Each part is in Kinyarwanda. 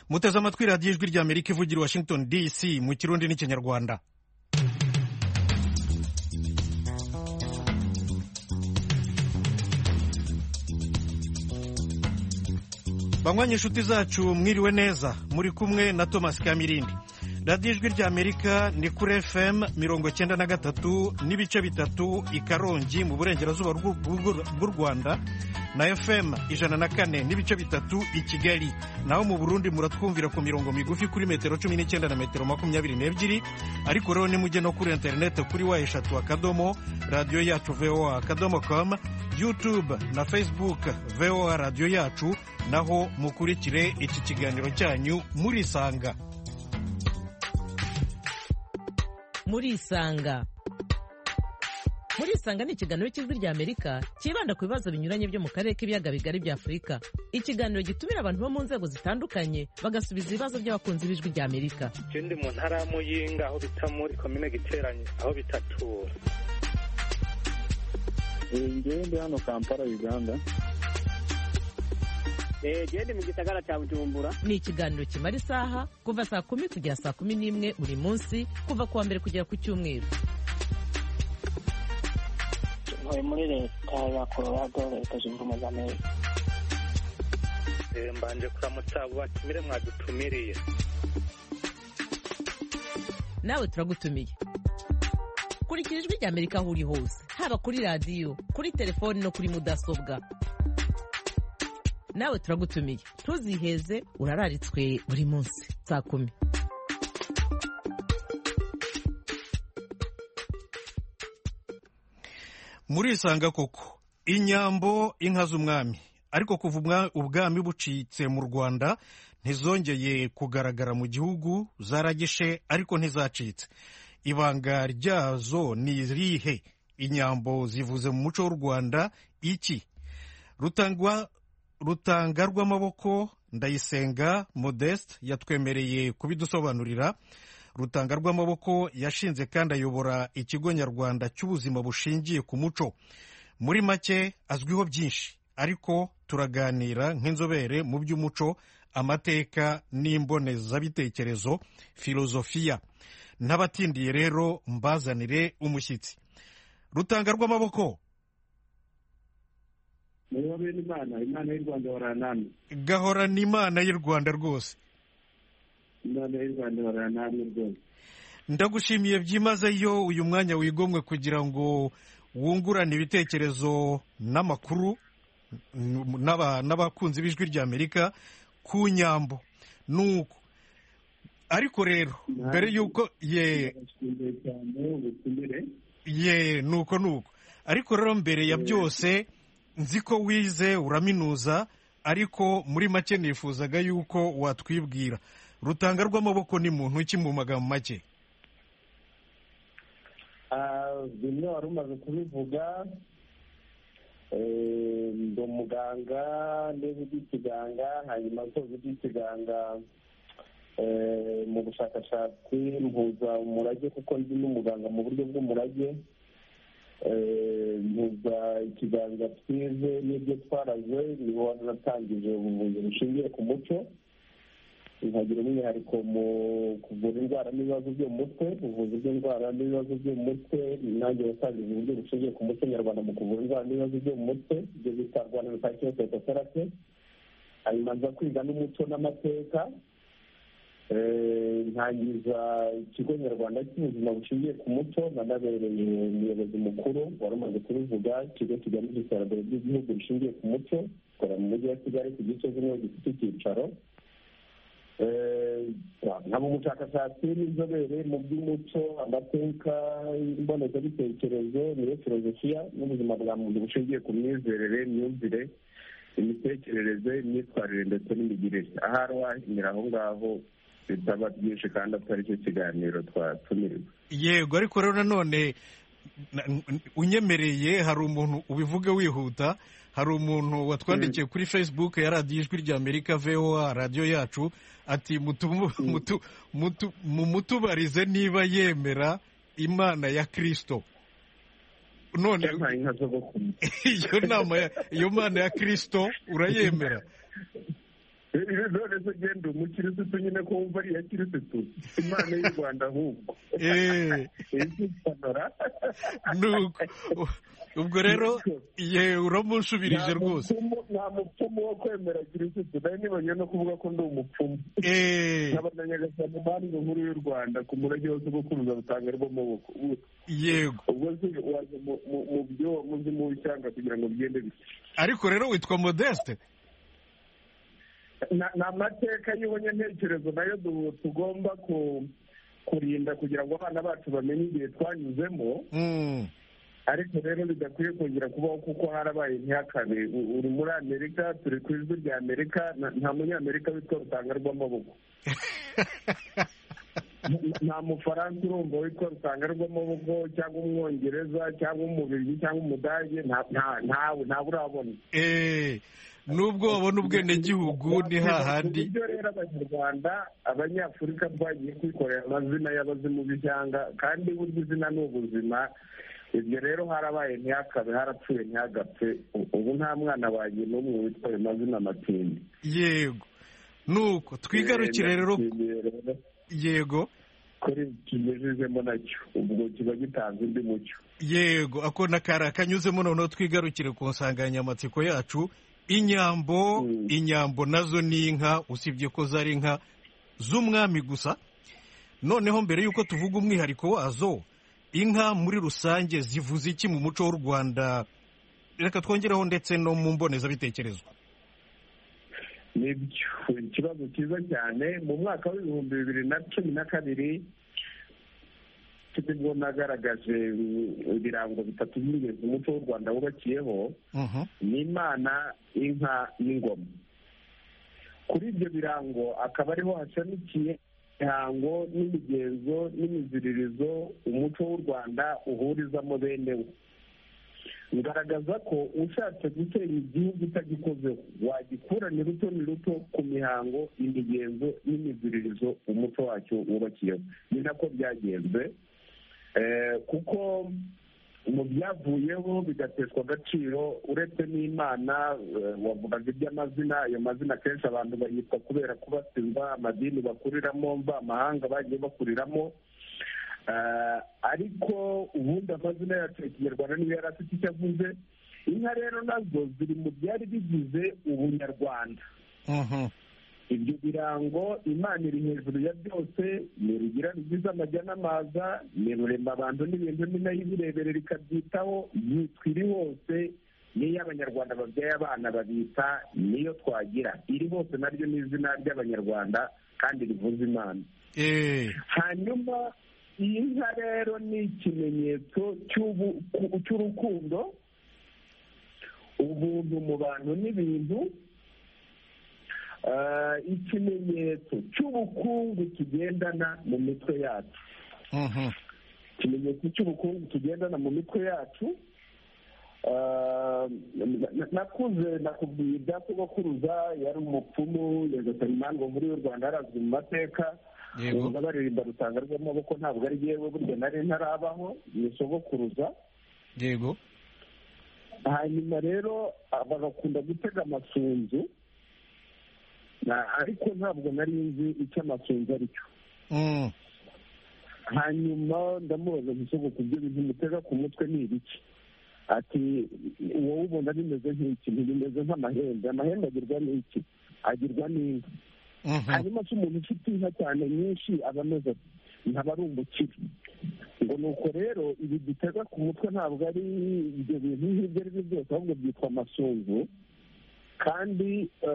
muteze amatwi radiyo ijwi rya Amerika ivugira Washington DC mu Kirundi n'Ikinyarwanda. Banywanyi inshuti zacu mwiriwe neza, muri kumwe na Thomas Kamirindi. radiyo ijwi rya Amerika ni kuri FM 93 n'ibice bitatu i Karongi mu burengerazuba bw'u Rwanda, na FM 104 n'ibice bitatu i Kigali. Naho mu Burundi muratwumvira ku mirongo migufi kuri metero 19 na metero 22, ariko rero nimujye no kuri internet kuri eshatu radio yacu voa.com, YouTube na Facebook VOA radio yacu, naho mukurikire iki kiganiro cyanyu murisanga. Murisanga ni ikiganiro cy'ijwi rya Amerika kibanda ku bibazo binyuranye byo mu karere k'ibiyaga bigari bya Afurika. Ikiganiro gitumira abantu bo mu nzego zitandukanye bagasubiza ibibazo by'abakunzi b'ijwi rya Amerika. Ndi mu ntara ya Muyinga aho bita muri komine Giteranye aho bitatura. Ndi hano Kampala, Uganda. Gende mu gisagara cya Bujumbura. Ni ikiganiro kimara isaha kuva saa 10 kugera saa 11 buri munsi, kuva kuwa mbere kugera ku cyumweru. Muri leta ya Colorado, leta zunze ubumwe za Amerika. Mbanje kuramutsa batumire mwadutumiriye. Nawe turagutumiye. Kurikira ijwi rya Amerika aho uri hose, haba kuri radio, kuri telefoni no kuri mudasobwa. Nawe turagutumiye, ntuziheze, urararitswe buri munsi saa 10. Murisanga koko inyambo inka z'umwami, ariko kuva ubwami bucitse mu Rwanda ntizongeye kugaragara mu gihugu, zaragishe ariko ntizacitse. Ibanga ryazo ni irihe? Inyambo zivuze mu muco w'u Rwanda iki? Rutanga rw'amaboko Ndayisenga Modeste yatwemereye kubidusobanurira. Rutanga rw'amaboko yashinze kandi ayobora ikigo nyarwanda cy'ubuzima bushingiye ku muco. Muri make azwiho byinshi, ariko turaganira nk'inzobere mu by'umuco, amateka n'imbonezabitekerezo, filozofiya. N'abatindiye rero mbazanire umushyitsi. Rutanga rw'amaboko, Imana y'u Rwanda waranamye. Gahorana Imana y'u Rwanda rwose. Imana y'u Rwanda waranamye rwose. Ndagushimiye byimazeyo uyu mwanya wigomwe kugira ngo wungurane ibitekerezo n'amakuru n'abakunzi b'ijwi rya Amerika ku nyambo. Nuko ariko rero mbere yuko nuko ariko rero mbere ya byose, nzi ko wize uraminuza, ariko muri make nifuzaga yuko watwibwira Rutanga rw'amaboko ni muntu ki mu magambo make? Bimwe wari umaze kubivuga. Ndi umuganga, ndetse iby'ikiganga, hanyuma nsoza iby'ikiganga mu bushakashatsi mpuza umurage, kuko ndi n'umuganga mu buryo bw'umurage. Mpuza ikiganza twize n'ibyo twaraze, niho natangije ubuvuzi bushingiye ku muco. Nkagira umwihariko mu kuvura indwara n'ibibazo byo mu mutwe, ubuvuzi bw'indwara n'ibibazo byo mu mutwe. Nanjye watangije uburyo bushingiye ku muco nyarwanda mu kuvura indwara n'ibibazo byo mu mutwe, ibyo bita Rwanda psychotherapy. Hanyuma nza kwiga n'umuco n'amateka, ntangiza ikigo nyarwanda cy'ubuzima bushingiye ku muco. Nanabereye umuyobozi mukuru, wari umaze kubivuga, ikigo kigamije iterambere ry'igihugu rishingiye ku muco, gikorera mu mujyi wa Kigali ku gice kimwe gifite icyicaro. Nkaba umushakashatsi n'inzobere mu by'umuco, amateka, imbonezabitekerezo, niyo filozofiya n'ubuzima bwa muntu bushingiye ku myizerere, imyumvire, imitekerereze, imyitwarire ndetse n'imigirire. Ahari wahimira aho ngaho bitaba byinshi kandi atari cyo kiganiro twatumirirwa. Yego, ariko rero nanone unyemereye, hari umuntu ubivuge wihuta. Hari umuntu watwandikiye kuri Facebook ya radiyo ijwi rya Amerika VOA radio yacu, ati mumutubarize niba yemera Imana ya Kristo. None iyo Mana ya Kristo urayemera? none se genda umukirisitu nyine ko wumva ari iya kirisitu imana y'u Rwanda ahubwo ubwo rero ye uramushubirije rwose nta mupfumu wo kwemera kirisitu nawe nibonye no kuvuga ko ndi umupfumu nkabona nyagasani mpamvu nkuru y'u Rwanda ku murage wose wo kuruza rutanga rw'amaboko yego ubwo se waje mu byo muzi mu ishyanga kugira ngo bigende bisa ariko rero witwa Modeste ni amateka y'ubonye ntekerezo nayo tugomba kurinda kugira ngo abana bacu bamenye igihe twanyuzemo ariko rero bidakwiye kongera kubaho kuko harabaye ntihakabe uri muri Amerika turi ku ijwi rya Amerika nta munyamerika witwa rutanga rw'amaboko nta mufaransa urumva witwa rutanga rw'amaboko cyangwa umwongereza cyangwa umubirigi cyangwa umudage ntawe urabona nubwo babona ubwenegihugu ni hahandi ibyo rero abanyarwanda abanyafurika twagiye kwikorera amazina y'abazimu b'ishyanga kandi burya izina ni ubuzima ibyo rero harabaye ntihakabe harapfuye ntihagapfe ubu nta mwana wanjye n'umwe witwaye amazina amatindi yego nuko twigarukire rero yego kuri kinyujijemo nacyo ubwo kiba gitanze undi mucyo yego ako nakari akanyuzemo noneho twigarukire ku nsanganyamatsiko yacu inyambo nazo ni inka usibye ko zari inka z'umwami gusa noneho mbere y'uko tuvuga umwihariko wazo inka muri rusange zivuze iki mu muco w'u Rwanda reka twongereho ndetse no mu mbonezabitekerezo nibyo ikibazo cyiza cyane mu mwaka w'ibihumbi 2012 nibwo nagaragaje ibirango bitatu by'ingenzi umuco w'u Rwanda wubakiyeho ni Imana inka n'ingoma kuri ibyo birango akaba ariho hashamikiye imihango n'imigenzo n'imiziririzo umuco w'u Rwanda uhurizamo bene wo ngaragaza ko ushatse gutera igihugu utagikozeho wagikura ni ruto ni ruto ku mihango imigenzo n'imiziririzo umuco wacyo wubakiyeho ni nako byagenze kuko mu byavuyeho bigateshwa agaciro uretse n'Imana wavugaga iby'amazina ayo mazina akenshi abantu bayitwa kubera kubatizwa amadini bakuriramo mvamahanga bagiye bakuriramo ariko ubundi amazina yacu ya kinyarwanda niyo yari afite icyo avuze inka rero nazo ziri mu byari bigize ubunyarwanda ibyo birango Imana iri hejuru ya byose ni rugira rugize amajya n'amaza ni rurema abantu n'ibintu ni nayo ibireberera ikabyitaho yitwa iri hose niyo abanyarwanda babyaye abana babita niyo twagira iri hose naryo ni izina ry'abanyarwanda kandi rivuza Imana hanyuma iyi nka rero ni ikimenyetso cy'urukundo ubuntu mu bantu n'ibintu ikimenyetso cy'ubukungu kigendana mu mitwe yacu ikimenyetso cy'ubukungu kigendana mu mitwe yacu nakuze nakubwiye ibya sogokuruza yari umupfumu nyagasani impamvu muri y'u Rwanda arazwi mu mateka ubuza baririmba rutanga rw'amaboko ntabwo ari yewe burya nari ntarabaho ni sogokuruza yego hanyuma rero bagakunda gutega amasunzu ariko ntabwo nari nzi icyo amasunzu ari cyo hanyuma ndamubaza ntishoboka ibyo bintu mutega ku mutwe ni ibiki ati wowe ubona bimeze nk'iki ntibimeze nk'amahembe amahembe agirwa n'iki agirwa n'inka hanyuma se umuntu ufite inka cyane nyinshi aba ameze ntaba ari umukire ngo nuko rero ibi dutega ku mutwe ntabwo ari ibyo bintu nk'ibyo ari byo byose ahubwo byitwa amasunzu kandi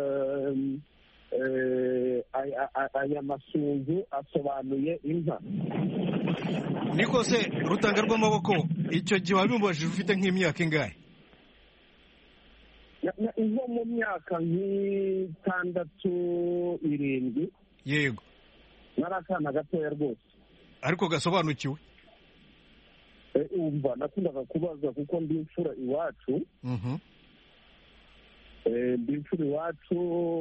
aya masunzu asobanuye inka niko se rutanga rw'amaboko icyo gihe wabimubajije ufite nk'imyaka ingahe nko mu myaka nk'itandatu-irindwi yego nari akana gatoya rwose ariko gasobanukiwe umva nakundaga kubaza kuko ndi imfura iwacu ndi imfura iwacu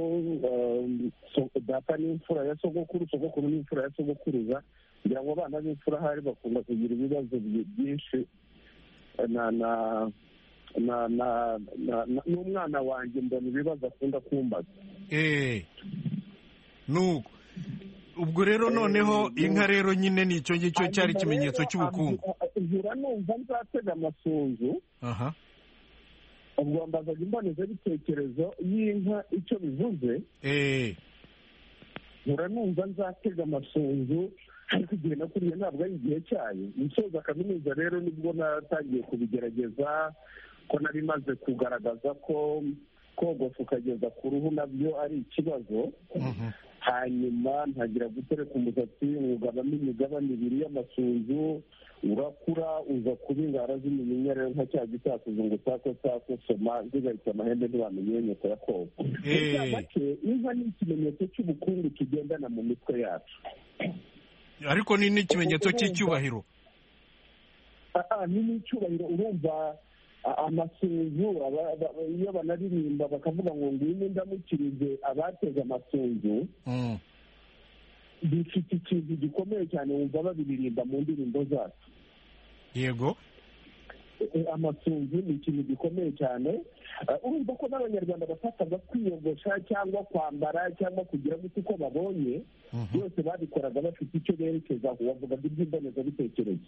data ni imfura ya sogokuru sogokuru ni imfura ya sogokuruza kugira ngo abana b'imfura ahari bakunda kugira ibibazo byinshi n'umwana wanjye mbona ibibazo akunda kumbaza nuko ubwo rero noneho inka rero nyine ni icyo ngicyo cyari ikimenyetso cy'ubukungu. Nkura numva nzatega amasunzu. ubwo mbazaga imbonezabitekerezo y'inka icyo bivuze. nkura numva nzatega amasunzu ariko igihe nakuriye ntabwo ari igihe cyayo. musoza kaminuza rero nibwo natangiye kubigerageza, ko nari maze kugaragaza ko kogosa ukageza ku ruhu nabyo ari ikibazo. hanyuma ntagira gutereka umusatsi ugabamo imigabane ibiri y'amasunzu, urakura uza kuba ingara z'imiyinya rero nka cya gisakuzo ngo sako sako soma zigaritse amahembe ntibamenye nyoko ya koga. make inka ni ikimenyetso cy'ubukungu tugendana mu mitwe yacu, ariko ni n'ikimenyetso cy'icyubahiro. ni n'icyubahiro. urumva amasunzu iyo banaririmba bakavuga ngo ngwino ndamukirize abateze amasunzu, bifite ikintu gikomeye cyane wumva babiririmba mu ndirimbo zacu. Yego, amasunzu ni ikintu gikomeye cyane. urumva ko n'abanyarwanda bafataga kwiyogosha cyangwa kwambara cyangwa kugira gute uko babonye, byose babikoraga bafite icyo berekezaho. bavugaga iby'imbonezabitekerezo.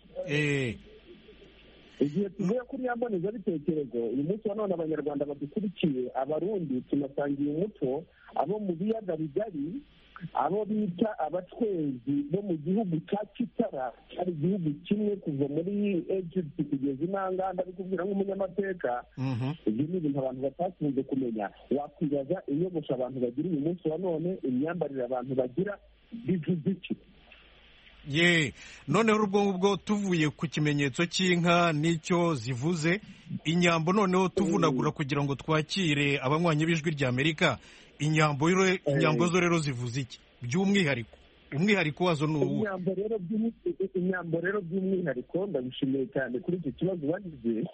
igihe tuvuye kuri ya mbonezabitekerezo, uyu munsi wa none abanyarwanda badukurikiye, abarundi tunasangiye umuco, abo mu biyaga bigari, abo bita abatwezi bo mu gihugu cya kitara, cyari igihugu kimwe kuva muri Egypt kugeza intanganda, bikubwira nk'umunyamateka. ibyo ni ibintu abantu batakunze kumenya. wakwibaza inyogosho abantu bagira uyu munsi wa none, imyambarire abantu bagira, bivuze iki? noneho ubwo tuvuye ku kimenyetso cy'inka n'icyo zivuze, inyambo noneho tuvunagura kugira ngo twakire abanywanyi b'ijwi rya Amerika. inyambo zo rero zivuze iki by'umwihariko? umwihariko wazo ni uwo? inyambo rero by'umwihariko, ndabishimiye cyane kuri icyo kibazo bagize.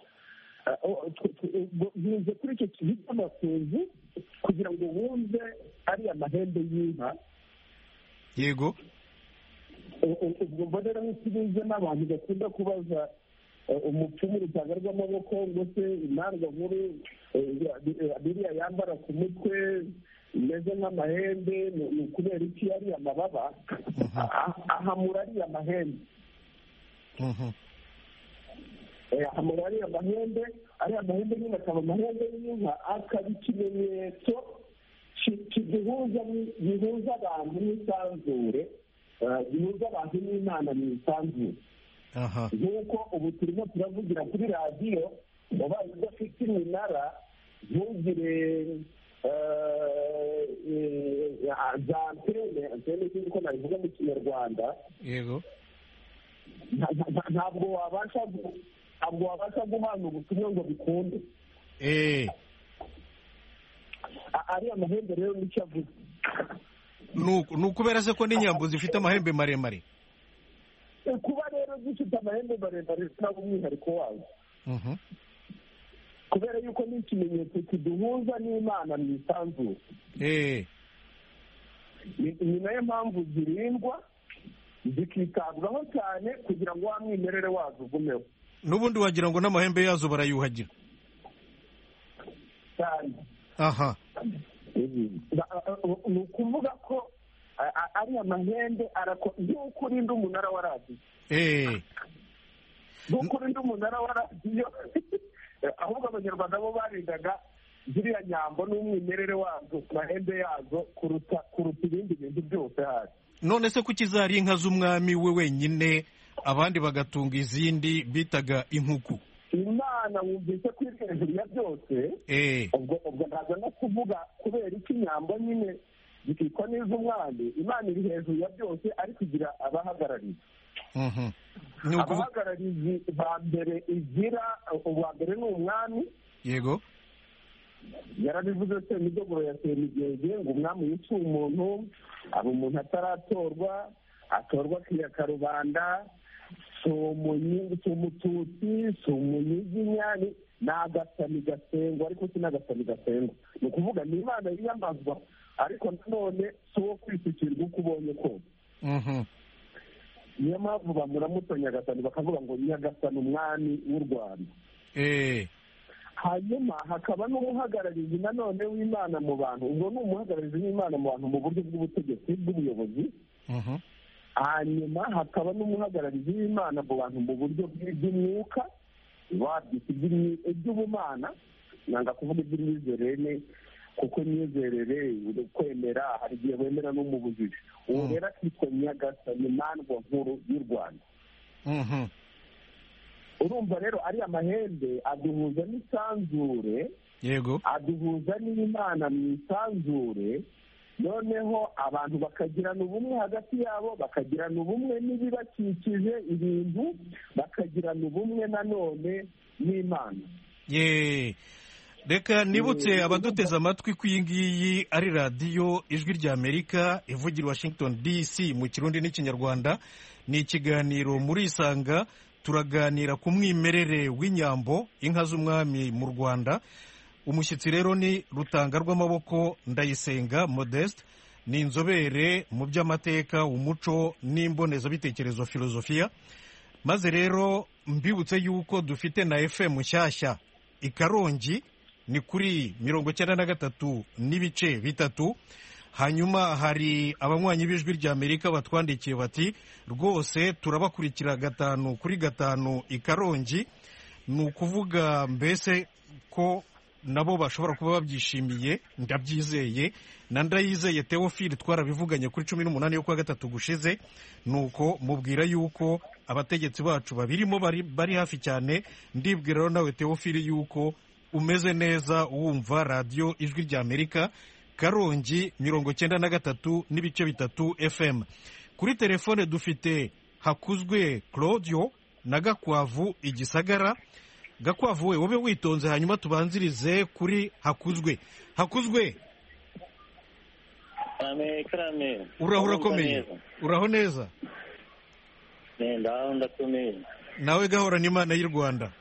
ntuze kuri icyo kintu cy'amasunzu kugira ngo wumve ari amahembe y'inka. Yego, ubwo mbonera nk'ikibuze n'abantu bakunda kubaza umupfumu urutanga rw'amaboko ngo se imandwa nkuru biriya yambara ku mutwe imeze nk'amahembe ni ukubera iki? ari amababa ahamura ariya mahembe. ahamura ariya mahembe nyine akaba amahembe y'inka, akaba ikimenyetso gihuza abantu n'isanzure, gihuza abantu n'Imana mu isanzure. nk'uko ubu turimo turavugira kuri radiyo, ubaye udafite iminara ntugire za antene sinzi uko nabivuga mu kinyarwanda. yego, ntabwo wabasha guhana ubutumwa ngo bikunde. ariya mahembe rero nicyo avuga. ni ukubera se ko n'inyambo zifite amahembe maremare? kuba rero zifite amahembe maremare ntabwo umwihariko wazo, kubera yuko ni ikimenyetso kiduhuza n'Imana mu isanzure. ni nayo mpamvu zirindwa zikitabwaho cyane kugira ngo wa mwimerere wazo ugumeho. n'ubundi wagira ngo n'amahembe yazo barayuhagira cyane. ni ukuvuga ko ari amahembe nk'uko urinda umunara wa radiyo. nk'uko urinda umunara wa radiyo, ahubwo abanyarwanda bo barindaga ziriya nyambo n'umwimerere wazo, amahembe yazo kuruta ibindi bintu byose hasi. none se kuki zari inka z'umwami we wenyine, abandi bagatunga izindi bitaga inkuku? Imana wumvise ko iri hejuru ya byose. ubwo ntabwo no kuvuga kubera iki inyambo nyine zikitwa n'iz'umwami. Imana iri hejuru ya byose ariko igira abahagararizi. abahagararizi ba mbere igira, uwa mbere ni umwami. Yego, yarabivuze se imidogoro ya semigenge ngo umwami yica umuntu, aba umuntu ataratorwa, atorwa akiyaka rubanda, si umututsi, si umunyiginya, ni agasani gasengwa, ariko si n'agasani gasengwa. ni ukuvuga ni Imana yiyamazwa, ariko nanone si uwo kwisukirwa uko ubonye kose. niyo mpamvu bamuramuto Nyagasani bakavuga ngo Nyagasani umwami w'u Rwanda. hanyuma hakaba n'umuhagararizi nanone w'Imana mu bantu. Ubwo ni umuhagararizi w'Imana mu bantu mu buryo bw'ubutegetsi bw'ubuyobozi. Hanyuma hakaba n'umuhagararizi w'Imana mu bantu mu buryo bw'umwuka, wabyita iby'ubumana, nanga kuvuga iby'imyizerere kuko imyizerere kwemera hari igihe wemera no mu bujiji. Uwo rero akitwa Nyagasani Mandwa Nkuru y'u Rwanda. Urumva rero ari amahembe aduhuza n'isanzure, yego, aduhuza n'Imana mu isanzure, noneho abantu bakagirana ubumwe hagati yabo, bakagirana ubumwe n'ibibakikije ibintu, bakagirana ubumwe nanone n'Imana. Reka nibutse abaduteze amatwi ko iyi ngiyi ari radiyo Ijwi ry'Amerika ivugira Washington DC mu Kirundi n'Ikinyarwanda. Ni ikiganiro muri Isanga, turaganira ku mwimerere w'inyambo, inka z'umwami mu Rwanda. Umushyitsi rero ni Rutangarwamaboko Ndayisenga Modeste, ni inzobere mu by'amateka, umuco n'imbonezabitekerezo filozofiya. Maze rero mbibutse yuko dufite na FM nshyashya i Karongi, ni kuri 93.3. Hanyuma hari abanywanyi b'Ijwi ry'Amerika batwandikiye bati rwose turabakurikira 5/5 i Karongi. Ni ukuvuga mbese ko nabo bashobora kuba babyishimiye, ndabyizeye. Na Ndayizeye Theophile twarabivuganye kuri 18 yo kwa gatatu gushize, nuko mubwira yuko abategetsi bacu babirimo bari hafi cyane. Ndibwira rero nawe Theophile yuko umeze neza wumva radiyo Ijwi ry'Amerika Karongi 93.3 FM. Kuri telefone dufite Hakuzwe Claudio na Gakwavu Igisagara. Gakwavu we wobe witonze, hanyuma tubanzirize kuri Hakuzwe. Hakuzwe, Karame. Urahura komeye? Uraho neza? Ndaho ndakomeye. Nawe gahora n'Imana y'u Rwanda.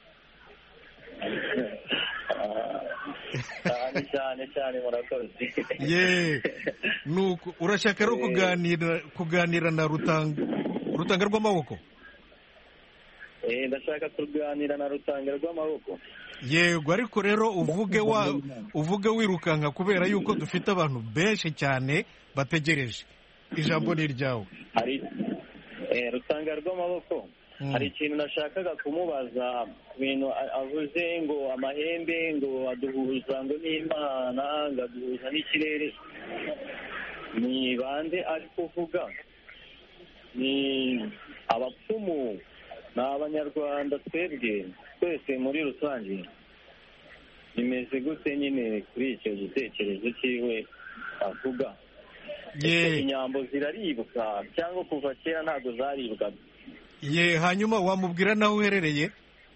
cyane murakoze. Nuko urashaka rero kuganira na Rutangarwamaboko? Ndashaka kuganira na Rutangarwamaboko. Yego, ariko rero uvuge wirukanka kubera yuko dufite abantu benshi cyane bategereje. Ijambo ni iryawe. Rutangarwamaboko, hari ikintu nashakaga kumubaza, ibintu avuze ngo amahembe ngo aduhuza ngo n'Imana, ngo aduhuza n'ikirere. Ni bande ari kuvuga? Ni abapfumu, ni Abanyarwanda twese muri rusange? Bimeze gute nyine kuri icyo gitekerezo cyiwe avuga? Inyambo ziraribwa cyangwa kuva kera ntabwo zaribwaga? Hanyuma wamubwira naho uherereye?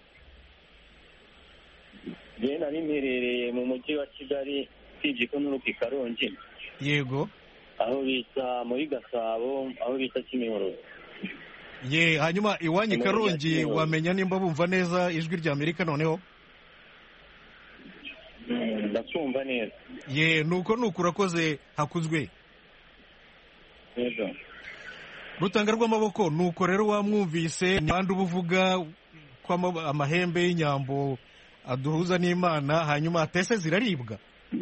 Nari mperereye mu mujyi wa Kigali, usibye ko n'uruka i Karongi. Yego. Aho bita muri Gasabo, aho bita Kimihurura. Hanyuma iwanyu i Karongi wamenya nimba bumva neza Ijwi ry'Amerika noneho? Ndakumva neza. Nuko urakoze Hakuzwe. Yego. Rutangarwamaboko, nuko rero wamwumvise n'abandi ubuvuga ko amahembe y'inyambo aduhuza n'Imana, hanyuma atese ziraribwa?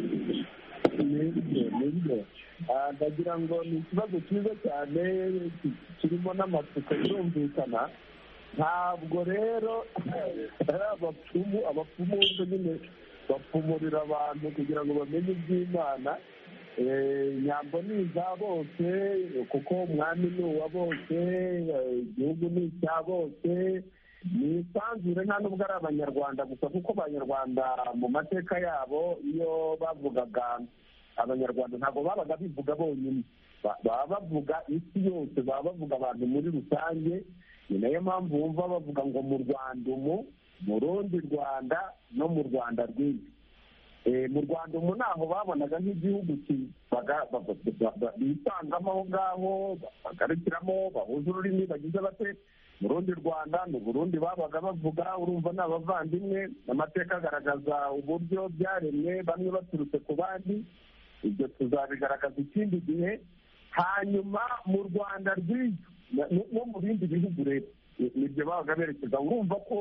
Nibyo. Ndagira ngo ni ikibazo cyiza cyane kirimo n'amatsiko birumvikana. Ntabwo rero ari abapfumu nyine bapfumurira abantu kugira ngo bamenye iby'Imana. Inyambo ni iza bose kuko umwami ni uwa bose, igihugu ni icya bose, ni isanzure. Nta nubwo ari Abanyarwanda gusa, kuko Abanyarwanda mu mateka yabo iyo bavugaga Abanyarwanda ntabwo babaga bivuga bonyine, baba bavuga isi yose, baba bavuga abantu muri rusange. Ni nayo mpamvu wumva bavuga ngo mu Rwanda mu rundi Rwanda no mu Rwanda rw'isi. Mu Rwanda naho babonaga nk'igihugu bisangamo aho ngaho, bagarukiramo, bahuza ururimi, bagize bate. Mu rundi Rwanda ni Burundi babaga bavuga, urumva ni abavandimwe. Amateka agaragaza uburyo byaremwe, bamwe baturutse ku bandi. Ibyo tuzabigaragaza ikindi gihe. Hanyuma mu Rwanda rw'ibyo no mu bindi bihugu rero nibyo babaga berekeza. Urumva ko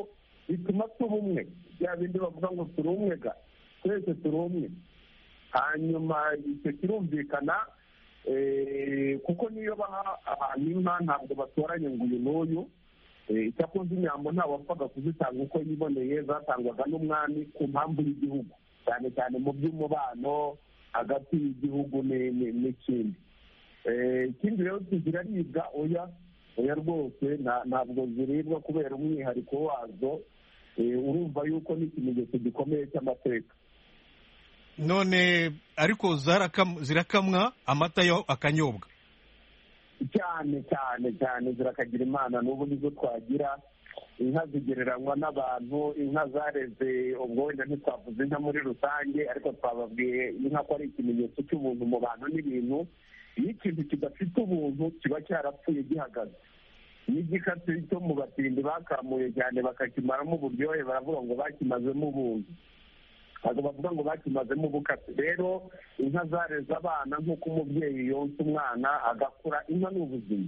bituma tuba umwe, bya bindi bavuga ngo turi umwe ga, twese turi umwe. Hanyuma icyo kirumvikana, kuko niyo baha abantu inka ntabwo batoranye ngo uyu n'uyu. Icyakoze inyambo ntawapfaga kuzitanga uko yiboneye, zatangwaga n'umwami ku mpamvu y'igihugu, cyane cyane mu by'umubano hagati y'igihugu n'ikindi. Ikindi rero ziraribwa, oya rwose ntabwo ziribwa kubera umwihariko wazo. Urumva yuko ni ikimenyetso gikomeye cy'amateka. None ariko zirakamwa, amata yo akanyobwa cyane cyane cyane, zirakagira imana. N'ubu nizo twagira. Inka zigereranywa n'abantu, inka zareze, ubwo wenda ntitwavuze inka muri rusange, ariko twababwiye inka ko ari ikimenyetso cy'ubuntu mu bantu n'ibintu. Iyo ikintu kidafite ubuntu kiba cyarapfuye gihagaze. N'igikatsi cyo mu batindi bakamuye cyane bakakimaramo uburyohe, baravuga ngo bakimazemo ubuntu, ntabwo bavuga ngo bakimazemo ubukatsi. Rero inka zareze abana nk'uko umubyeyi yonsa umwana agakura. Inka ni ubuzima.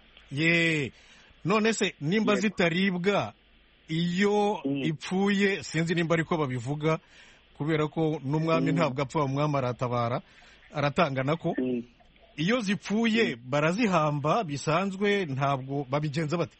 None se nimba zitaribwa iyo ipfuye, sinzi nimba ariko babivuga, kubera ko n'umwami ntabwo apfa, umwami aratabara, aratanga nako. Iyo zipfuye barazihamba bisanzwe, ntabwo babigenza bate?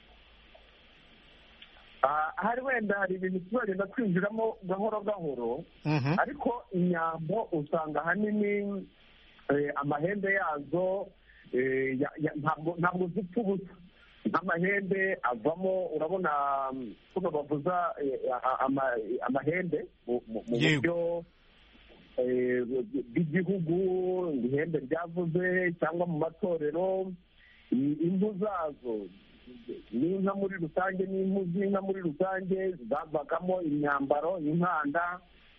Hari wenda hari ibintu tuzagenda twinjiramo gahoro gahoro, ariko inyambo usanga ahanini amahembe yazo ntabwo zipfa ubusa. Nk'amahembe avamo, urabona kuno bavuza amahembe mu buryo bw'igihugu, ihembe ryavuze, cyangwa mu matorero. Impu zazo n'inka muri rusange, n'impu z'inka muri rusange zavagamo imyambaro, inkanda,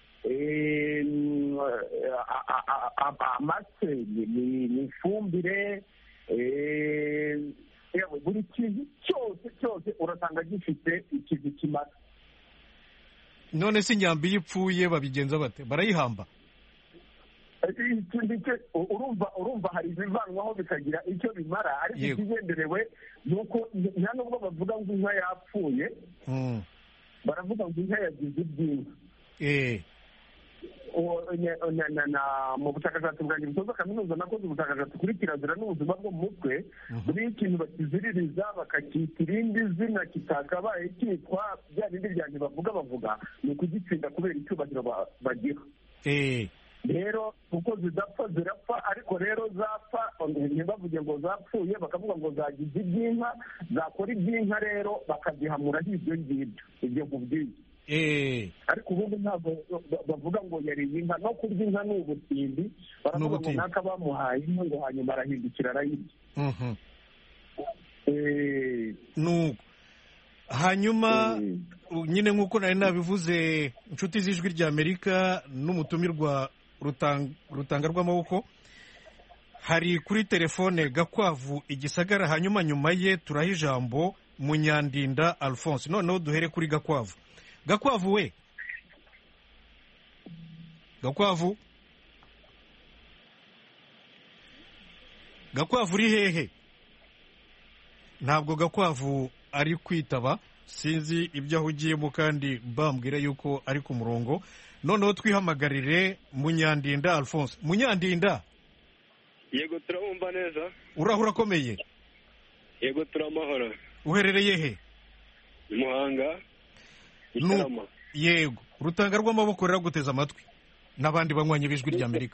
amase ni ifumbire. Buri kintu cyose urasanga gifite ikintu kimara. None se inyambo iyo ipfuye babigenza bate? Barayihamba? Urumva hari ibivanwaho bikagira icyo bimara, ariko ikigenderewe ni uko nta nubwo bavuga ngo inka yapfuye, baravuga ngo inka yagize ibyinka. Mu bushakashatsi bwanjye busoza kaminuza nakoze ubushakashatsi kuri kirazira n'ubuzima bwo mu mutwe. Buriya ikintu bakiziririza bakacyita irindi zina kitakabaye cyitwa bya bindi byanjye bavuga ni ukugitsinda kubera icyubahiro bagira. Rero kuko zidapfa zirapfa, ariko rero zapfa ntibavuge ngo zapfuye, bakavuga ngo zagize iby'inka, zakora iby'inka rero bakazihamuraho ibyo ngibyo, ibyo nkubwiye. Ariko ubundi ntabwo bavuga ngo yariye inka. No kurya inka ni ubutindi, baravuga ngo naka bamuhaye inka ngo hanyuma arahindukira arayirya. Nuko hanyuma nyine nk'uko nari nabivuze, inshuti z'Ijwi ry'Amerika n'umutumirwa Rutanga rw'amaboko, hari kuri telefone Gakwavu Igisagara, hanyuma nyuma ye turaha ijambo Munyandinda Alphonse. Noneho duhere kuri Gakwavu. Gakwavu we, Gakwavu uri hehe? Ntabwo Gakwavu ari kwitaba, sinzi ibyo ahugiyemo, kandi bambwira yuko ari ku murongo. Noneho twihamagarire Munyandinda Alphonse. Munyandinda. Yego, turabumva neza. Urahura akomeye? Yego, turamahoro. Uherereye he? Muhanga. Yego, Rutanga rw'amaboko rero guteza amatwi n'abandi banywanyi b'Ijwi ry'Amerika.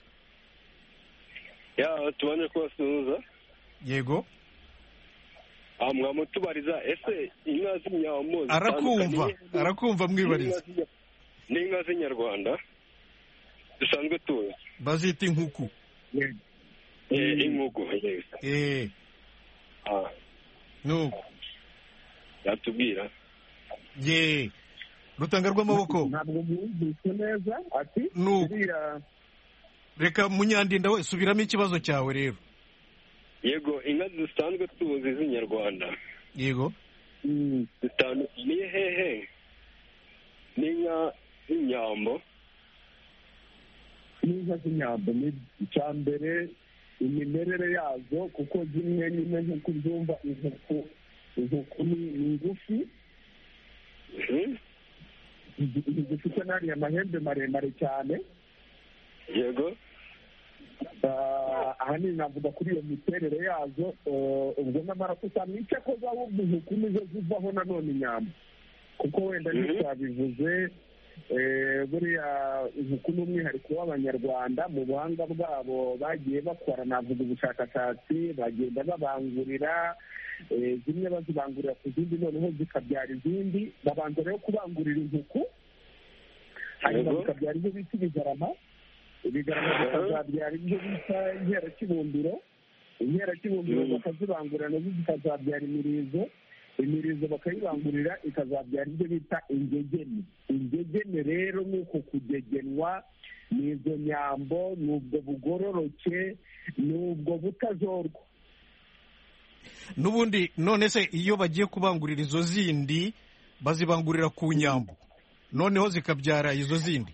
Tubanje kubasuhuza. Yego. Mwamutubariza, ese inka z'inyambo arakumva mwibariza. Ni inka z'inyarwanda dusanzwe tuzi, bazita inkuku. Inkuku. Nuko yatubwira. Rutanga rw'amaboko. Ntabwo mwumvise neza ati. Reka Munyandinda we subiramo ikibazo cyawe rero. Yego, inka dusanzwe tuzi z'inyarwanda. Yego. Zitandukaniye hehe n'inka z'inyambo? N'inka z'inyambo ni icya mbere imimerere yazo, kuko zimwe nyine nk'uko ubyumva, inkuku ni ngufi, zifite n'ariya mahembe maremare cyane. yego. ahanini navuga kuri iyo miterere yazo. ubwo n'amaraso usanga icyo akoze ahubwo inkuku nizo zivaho nanone inyambo, kuko wenda ntitwabivuze. buriya inkuku ni umwihariko w'abanyarwanda. mu buhanga bwabo bagiye bakora, navuga ubushakashatsi, bagenda babangurira zimwe bazibangurira ku zindi, noneho zikabyara izindi. babanza rero kubangurira inkuku, hanyuma zikabyara ibyo bita ibigarama. ibigarama bikazabyara ibyo bita inkerakibumbiro. inkerakibumbiro bakazibangurira nazo zikazabyara imirizo. imirizo bakayibangurira ikazabyara ibyo bita ingegene. ingegene rero ni uko kugegenwa, ni izo nyambo, ni ubwo bugororoke, ni ubwo butajorwa. n'ubundi none se iyo bagiye kubangurira izo zindi bazibangurira ku nyambo, noneho zikabyara izo zindi?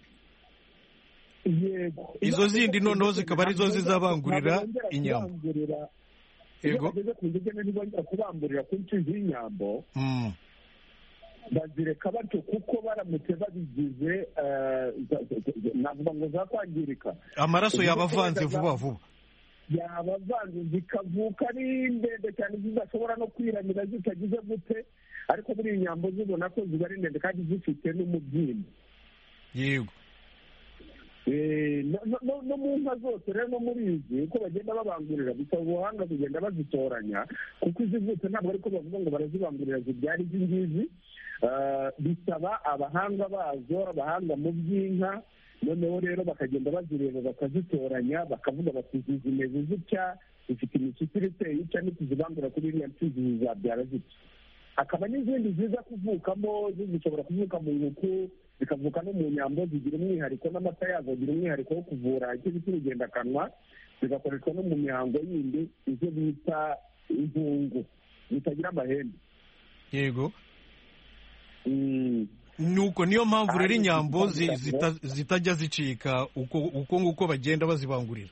yego, izo zindi noneho zikaba arizo zizabangurira inyambo. yego, bageze ku ngegene ntibongera kubamburira ku nsi z'inyambo. bazireka batyo, kuko baramutse babigize navuga ngo zakwangirika, amaraso yaba avanze vuba vuba, yaba avanze zikavuka ari ndende cyane, zidashobora no kwiramira zitagize gute. ariko muri iyi nyambo zibona ko ziba ari ndende kandi zifite n'umubyimba. yego. no mu nka zose rero, no muri izi uko bagenda babangurira, bisaba ubuhanga kugenda bazitoranya, kuko izivutse ntabwo ariko bavuga ngo barazibangurira zibyara izi ngizi. bisaba abahanga bazo, abahanga mu by'inka. noneho rero bakagenda bazireba bakazitoranya, bakavuga bati izi zimeze zitya, zifite imishyikiri iteye itya, nituzibangura kuri iriya mfizi zizabyara zitya. hakaba n'izindi ziza kuvukamo, zishobora kuvuka mu nkuku, zikavuka no mu nyambo. zigira umwihariko, n'amata yazo agira umwihariko wo kuvura icyo bita urugendakanwa. zigakoreshwa no mu mihango yindi, izo bita inkungu zitagira amahembe. yego. nuko niyo mpamvu rero inyambo zitajya zicika uko nguko bagenda bazibangurira.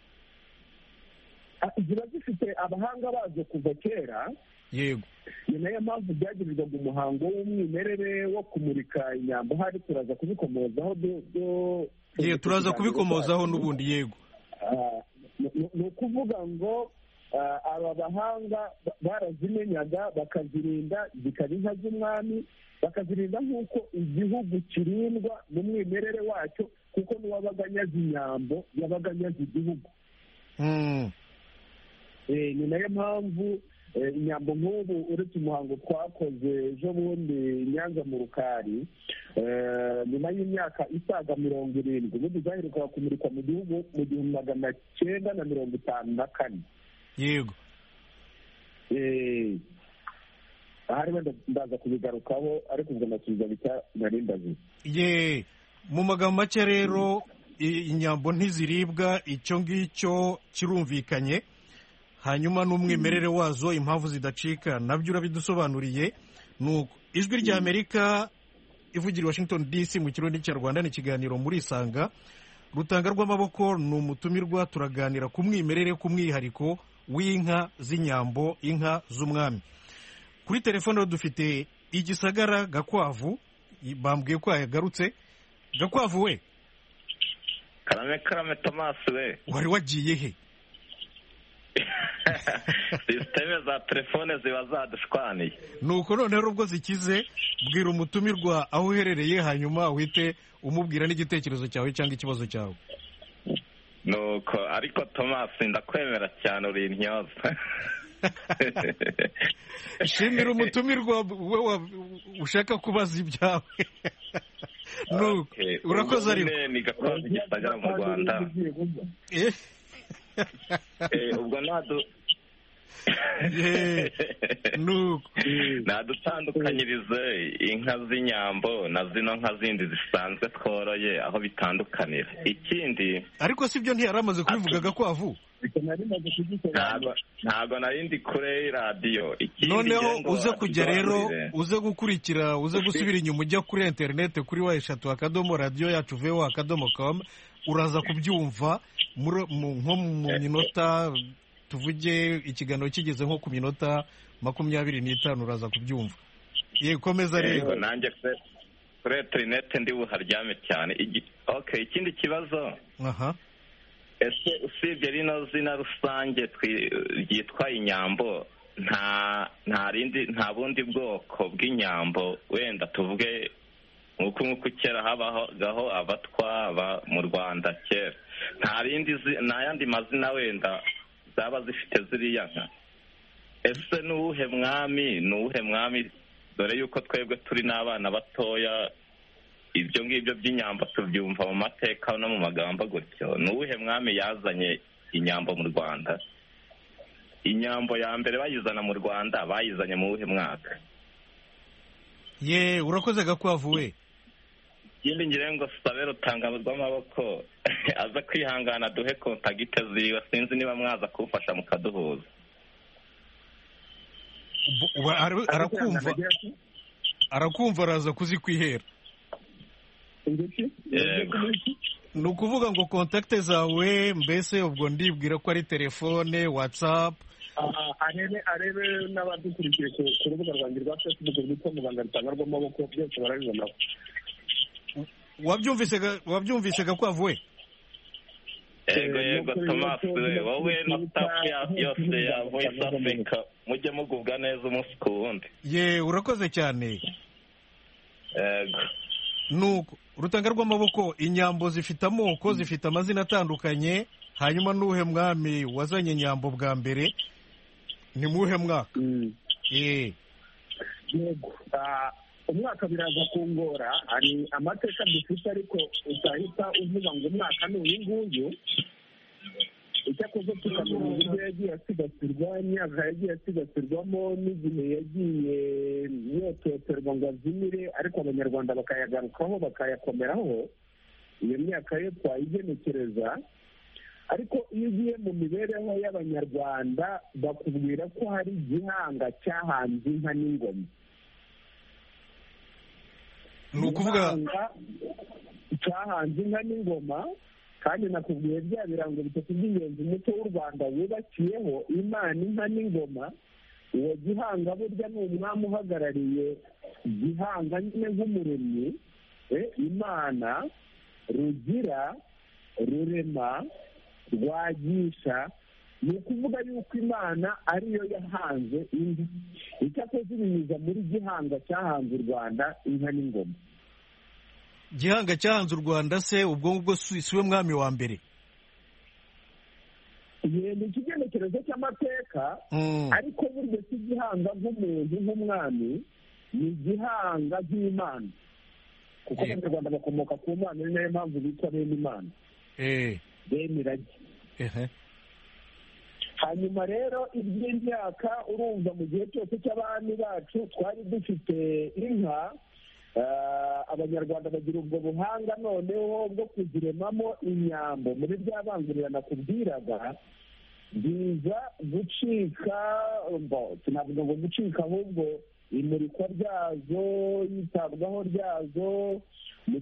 ziba zifite abahanga bazo kuva kera. yego. ni nayo mpamvu byagirirwaga umuhango w'umwimerere wo kumurika inyambo. hari turaza kubikomozaho turaza kubikomozaho n'ubundi. yego. ni ukuvuga ngo aba bahanga barazimenyaga, bakazirinda, zikaba inka z'umwami, bakazirinda nk'uko igihugu kirindwa mu mwimerere wacyo, kuko n'uwabaga anyaze inyambo yabaga anyaze igihugu. ni nayo mpamvu inyambo nk'ubu, uretse umuhango twakoze ejo bundi Nyanza mu Rukari, nyuma y'imyaka isaga 70, ubundi zaherukaga kumurikwa mu gihugu mu 1954. yego. ahari wenda ndaza kubigarukaho, ariko ubwo nasubiza bita narindazi. mu magambo make rero, inyambo ntiziribwa, icyo ngicyo kirumvikanye. hanyuma n'umwimerere wazo, impamvu zidacika, nabyo urabidusobanuriye. nuko ijwi rya Amerika ivugira Washington DC mu kirundi cy'Rwanda, ni ikiganiro muri Isanga. Rutanga rw'amaboko ni umutumirwa, turaganira ku mwimerere, ku mwihariko w'inka z'inyambo, inka z'umwami. kuri telefone dufite Igisagara Gakwavu, bambwiye ko yagarutse. Gakwavu we, karame Thomas we, wari wagiye he? sisiteme za telefone ziba zadushwaniye. nuko noneho ubwo zikize, bwira umutumirwa aho uherereye, hanyuma uhite umubwira n'igitekerezo cyawe cyangwa ikibazo cyawe. nuko ariko Thomas, ndakwemera cyane, uri intyoza. shimira umutumirwa we ushaka kubaza ibyawe. urakoze. ariko ni Gakondo Gisagara mu Rwanda. ubwo nadutandukanyirize inka z'inyambo na zino nka zindi zisanzwe tworoye, aho bitandukanira. ikindi ariko si byo ntiyari amaze kubivuga Gakwavu? ntabwo nari ndi kure y'iradiyo. noneho uze kujya rero, uze gukurikira, uze gusubira inyuma, ujya kuri interineti kuri wa3.radio-yacu.voa.com, uraza kubyumva nko mu minota, tuvuge ikiganiro kigeze nko ku minota 25, uraza kubyumva. komeza rero. nanjye kuri interineti ndi buharyame cyane. Ikindi kibazo, ese usibye rino zina rusange ryitwa inyambo, nta bundi bwoko bw'inyambo wenda tuvuge nk'uko kera habagaho abatwa mu Rwanda kera, nta yandi mazina wenda zaba zifite ziriya nka? Ese ni uwuhe mwami dore yuko twebwe turi n'abana batoya, ibyo ngibyo by'inyambo tubyumva mu mateka no mu magambo gutyo. Ni uwuhe mwami yazanye inyambo mu Rwanda? Inyambo ya mbere bayizana mu Rwanda bayizanye mu wuhe mwaka? Urakoze Gakwavu we. Ikindi ngire ngo sabe Rutanga rw'amaboko aza kwihangana duhe kontagite ziwe, sinzi niba mwaza kumfasha mukaduhuza. arakumva araza kuzikwihera. Ni ukuvuga ngo kontakite zawe mbese ubwo ndibwira ko ari telefone, WhatsApp. arebe n'abadukurikiye ku rubuga rwanjye rwa Facebook rwitwa Muganga Rutanga rw'amaboko, byose barabibona. wabyumvise Gakwavu we? Yego Thomas we, wowe na staff yose ya Voice Africa mujye mugubwa neza umunsi ku wundi. Urakoze cyane. Yego. Nuko Rutanga rw'amaboko, inyambo zifite amoko, zifite amazina atandukanye, hanyuma n'uhe mwami wazanye inyambo bwa mbere ni muhe mwaka? Yego, umwaka biraza kungora, hari amateka dufite ariko utahita uvuga ngo umwaka ni uyu nguyu. Icyakoze tukamenya uburyo yagiye asigasirwa, imyaka yagiye asigasirwamo, n'igihe yagiye yototerwa ngo azimire, ariko abanyarwanda bakayagarukaho bakayakomeraho. Iyo myaka yo twayigenekereza, ariko iyo ugiye mu mibereho y'abanyarwanda bakubwira ko hari igihanga cyahanze inka n'ingoma. Ni ukuvuga cyahanze inka n'ingoma, kandi nakubwiye bya birango bitatu by'ingenzi umuco w'u Rwanda wubakiyeho: Imana, inka n'ingoma. Uwo gihanga burya ni umwami uhagarariye gihanga nyine nk'umuremyi, Imana, Rugira, Rurema, Rwagisha. Ni ukuvuga yuko Imana ariyo yahanze indi. Icyakoze binyuza muri gihanga cyahanze u Rwanda, inka n'ingoma. Gihanga cyahanze u Rwanda se ubwo ngubwo si we mwami wa mbere? Ni ikigenekerezo cy'amateka, ariko burya si gihanga nk'umuntu nk'umwami, ni gihanga nk'Imana, kuko abanyarwanda bakomoka ku Mana, ni nayo mpamvu bitwa bene Imana, bene irage. Hanyuma rero iby'imyaka, urumva mu gihe cyose cy'abami bacu twari dufite inka. Abanyarwanda bagira ubwo buhanga noneho bwo kuziremamo inyambo. Muri bya bangurira nakubwiraga biza gucika, sinavuga ngo gucika, ahubwo imurikwa ryazo, yitabwaho ryazo mu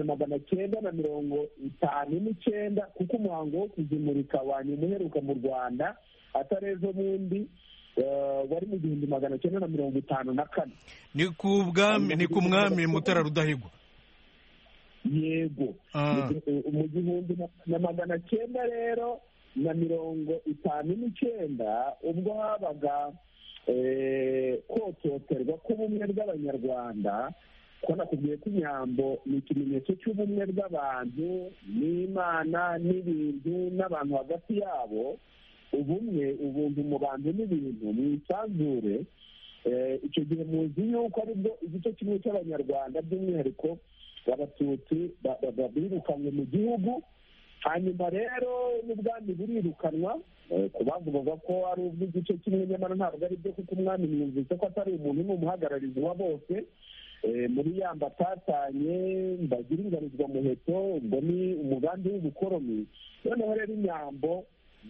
1959, kuko umuhango wo kuzimurika wanyuma uheruka mu Rwanda atari ejo bundi, wari mu 1954. Ni ku mwami Mutara Rudahigwa. Yego. Mu 1959 rero na 1959, ubwo habaga kototerwa k'ubumwe bw'abanyarwanda, ko nakubwiye ko inyambo ni ikimenyetso cy'ubumwe bw'abantu n'Imana n'ibintu n'abantu hagati yabo, ubumwe, ubuntu mu bantu n'ibintu mu isanzure. Icyo gihe muzi yuko aribwo igice kimwe cy'abanyarwanda by'umwihariko abatutsi birukanwe mu gihugu. Hanyuma rero n'ubwami burirukanwa, ku bavugaga ko ari ubw'igice kimwe, nyamara ntabwo ari byo, kuko umwami mwumvise ko atari umuntu, ni umuhagararizi wa bose. Muri ya mbatatanye mbagira ingarizwa muheto, ubwo ni umugambi w'ubukoroni. Noneho rero inyambo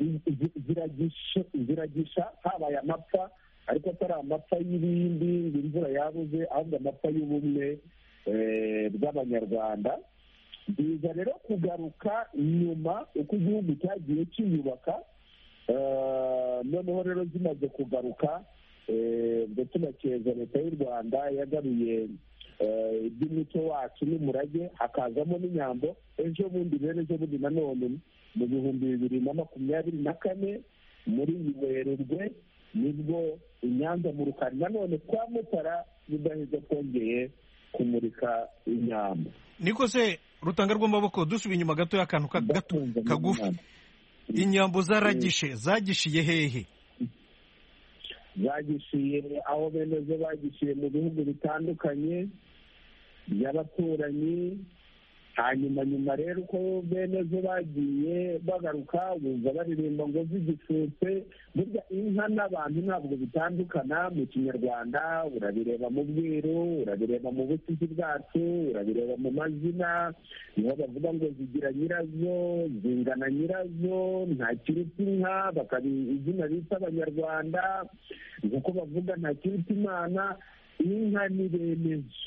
ziragisha, habaye amapfa, ariko atari amapfa y'ibindi ngo imvura yabuze, ahubwo amapfa y'ubumwe bw'abanyarwanda. Biza rero kugaruka nyuma uko igihugu cyagiye kiyubaka. Noneho rero zimaze kugaruka, ndetse tunakeza leta y'u rwanda yagaruye iby'umuco wacu n'umurage, hakazamo n'inyambo. ejo bundi nanone mu 2024 muri Werurwe nibwo i Nyanza mu Rukari nanone kwa Mutara Rudahigwa twongeye kumurika inyambo. niko se Rutanga rw'amaboko, dusubiye inyuma gato y'akantu kagufi, inyambo zagishiye hehe? zagishiye aho bene zo bagishiye mu bihugu bitandukanye by'abaturanyi. hanyuma rero uko bene zo bagiye bagaruka bumva baririmba ngo zigishutse. burya inka n'abantu ntabwo bitandukana mu kinyarwanda, urabireba mu bwiru, urabireba mu busizi bwacu, urabireba mu mazina. niho bavuga ngo zigira nyirazo, zingana nyirazo, nta kiruta inka, izina bita abanyarwanda, nk'uko bavuga nta kiruta imana. inka ni bene zo.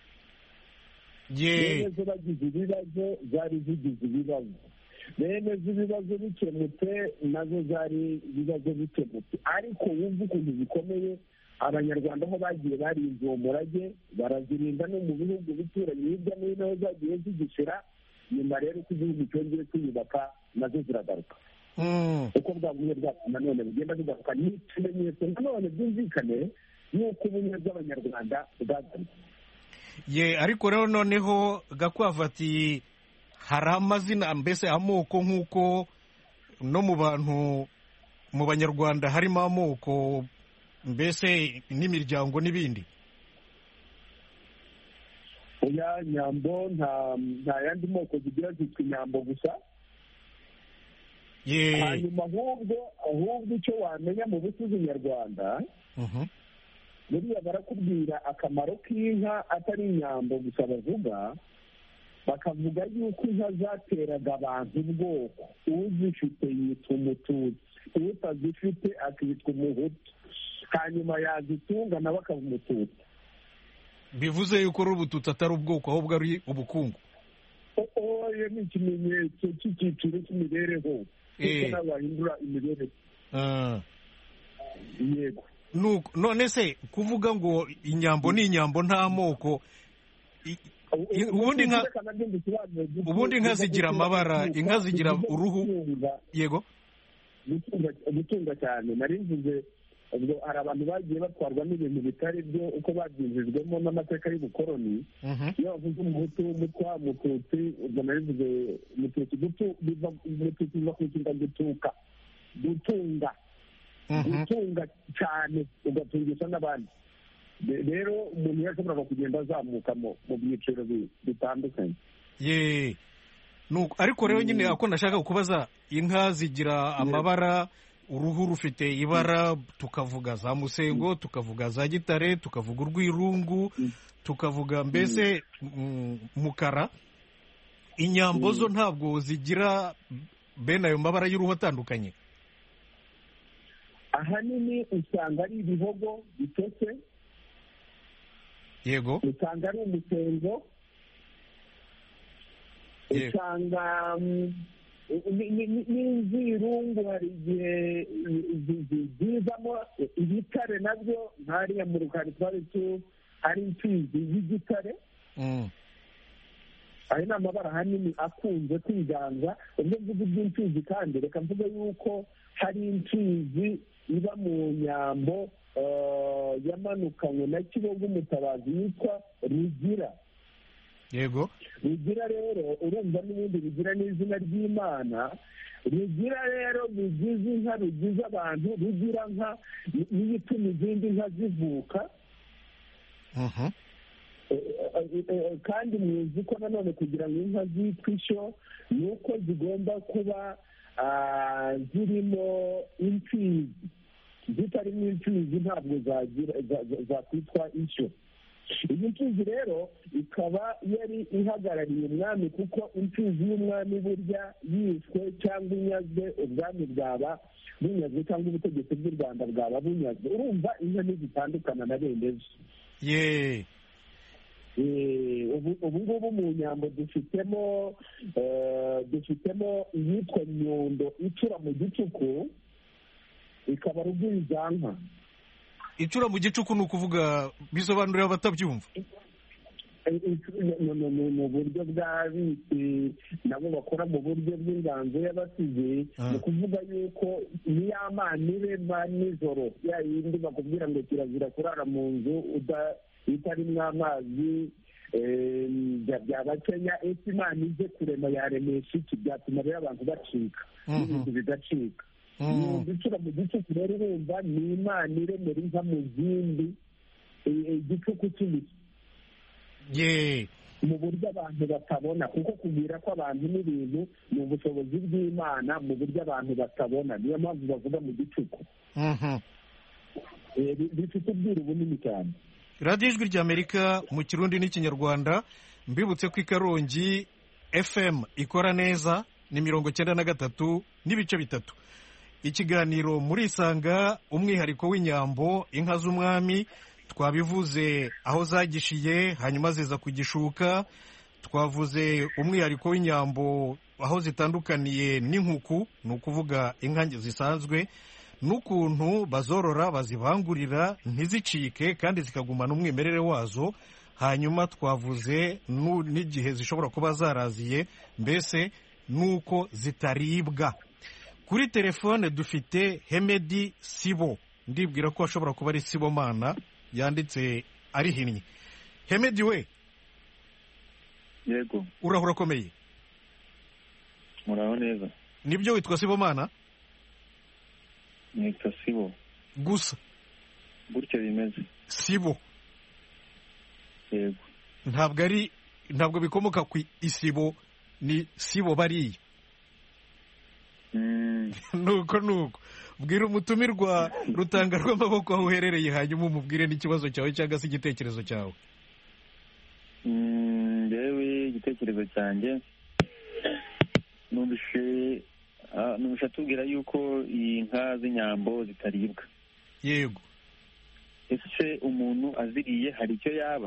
bene zo bagize ibibazo zari zigize ibibazo, bene z'ibibazo bikemutse nazo zari ibibazo bikemutse. ariko wumva ukuntu bikomeye, abanyarwanda aho bagiye barinze uwo murage barazirinda no mu bihugu bituranye hirya no hino aho zagiye zigishira. nyuma rero uko igihugu cyongeye kwiyubaka nazo ziragaruka. uko bwa bumwe bwacu nanone bugenda bugaruka, ni ikimenyetso nanone byumvikane y'uko ubumwe bw'abanyarwanda bwagarutse. ariko rero noneho Gakwavu ati hari amazina, mbese amoko, nk'uko no mu bantu mu banyarwanda harimo amoko, mbese n'imiryango n'ibindi. oya, nyambo nta yandi moko zigira, zitwa inyambo gusa. hanyuma ahubwo icyo wamenya mu busizi nyarwanda, buriya barakubwira akamaro k'inka atari inyambo gusa bavuga, bakavuga yuko inka zateraga abantu ubwoko. uzifite yitwa umututsi, utazifite akitwa umuhutu, hanyuma yazitunga nawe akaba umututsi. bivuze yuko ari ubututsi atari ubwoko, ahubwo ari ubukungu. oya, ni ikimenyetso cy'icyiciro cy'imibereho, kuko n'abahindura imibereho. yego. none se kuvuga ngo inyambo ni inyambo nta moko, ubundi inka zigira amabara, inka zigira uruhu. yego, gutunga cyane. nari mvuze ubwo hari abantu bagiye batwarwa n'ibintu bitari byo uko babyinjijwemo n'amateka y'ubukoloni. iyo bavuze umuhutu, umutwa, umututsi, ubwo nari mvuze umututsi. umututsi biva ku nshinga gutunga cyane, ugatungisha n'abandi. rero umuntu yashoboraga kugenda azamuka mu byiciro bitandukanye. ariko rero nyine ako nashaka kubaza, inka zigira amabara, uruhu rufite ibara, tukavuga za Musengo, tukavuga za Gitare, tukavuga urwirungu, tukavuga mbese Mukara. inyambo zo ntabwo zigira bene ayo mabara y'uruhu atandukanye. ahanini usanga ari ibihogo bitose. yego. usanga ari umusengo. usanga n'inzirungu hari igihe zizamo ibitare nabyo, nk'ariya mu Rukari twari hari imfizi y'igitare. ayo ni amabara ahanini akunze kwiganza. ubwo mvuga iby'imfizi kandi reka mvuge yuko hari imfizi iba mu nyambo yamanukanywe na Kibogo Umutabazi yitwa Rugira. yego. Rugira rero urumva n'ubundi Rugira ni izina ry'Imana. Rugira rero rugize inka, rugize abantu. Rugira nka niyo ituma izindi nka zivuka. kandi muzi ko nanone kugira ngo inka zitwe ishyo ni uko zigomba kuba zirimo imfizi. zitarimo imfizi ntabwo zakwitwa ishyo. iyi mfizi rero ikaba yari ihagarariye umwami, kuko imfizi y'umwami burya yishwe cyangwa inyazwe, ubwami bwaba bunyazwe cyangwa ubutegetsi bw'u Rwanda bwaba bunyazwe. urumva inka ntizitandukana na bene zo. ubu ngubu mu nyambo dufitemo iyitwa Nyundo icura mu gicuku, ikaba rugwizanka. icura mu gicuku ni ukuvuga bisobanurira abatabyumva. mu buryo bwa bisi nabo bakora mu buryo bw'inganzo y'abasize, ni ukuvuga yuko niya mana irema nijoro, ya yindi bakubwira ngo kirazira kurara mu nzu itarimo amazi, byaba kenya ese imana ize kurema yaremesha iki, byatuma rero abantu bacika n'ibintu bigacika. icura mu gicuku rero urumva ni imana iremera inka mu zindi, igicuku kibisi mu buryo abantu batabona, kuko kubwira ko abantu n'ibintu ni ubushobozi bw'imana mu buryo abantu batabona, niyo mpamvu bavuga mu gicuku. bifite ubwiru bunini cyane. radiyo ijwi ry'Amerika mu kirundi n'ikinyarwanda, mbibutse ko i Karongi FM ikora neza, ni 93 n'ibice bitatu. Ikiganiro muri Isanga, umwihariko w'inyambo, inka z'umwami, twabivuze aho zagishiye hanyuma ziza kugishuka. Twavuze umwihariko w'inyambo aho zitandukaniye n'inkuku, ni ukuvuga inka zisanzwe, n'ukuntu bazorora bazibangurira ntizicike kandi zikagumana umwimerere wazo. Hanyuma twavuze n'igihe zishobora kuba zaraziye, mbese nuko zitaribwa. Kuri telefone dufite Hemedi Sibo, ndibwira ko ashobora kuba ari Sibomana yanditse ari hinnye. Hemedi we, yego, urahura akomeye? muraho neza. Nibyo, witwa Sibomana? Nitwa Sibo gusa gutyo bimeze. Sibo? Yego. ntabwo bikomoka ku isibo, ni sibo bariya. nuko bwira umutumirwa Rutanga rw'amaboko aho uherereye, hanyuma umubwire n'ikibazo cyawe cyangwa se igitekerezo cyawe. Ndewe igitekerezo cyanjye numvise atubwira yuko inka z'inyambo zitaribwa. Yego. Ese umuntu aziriye hari icyo yaba?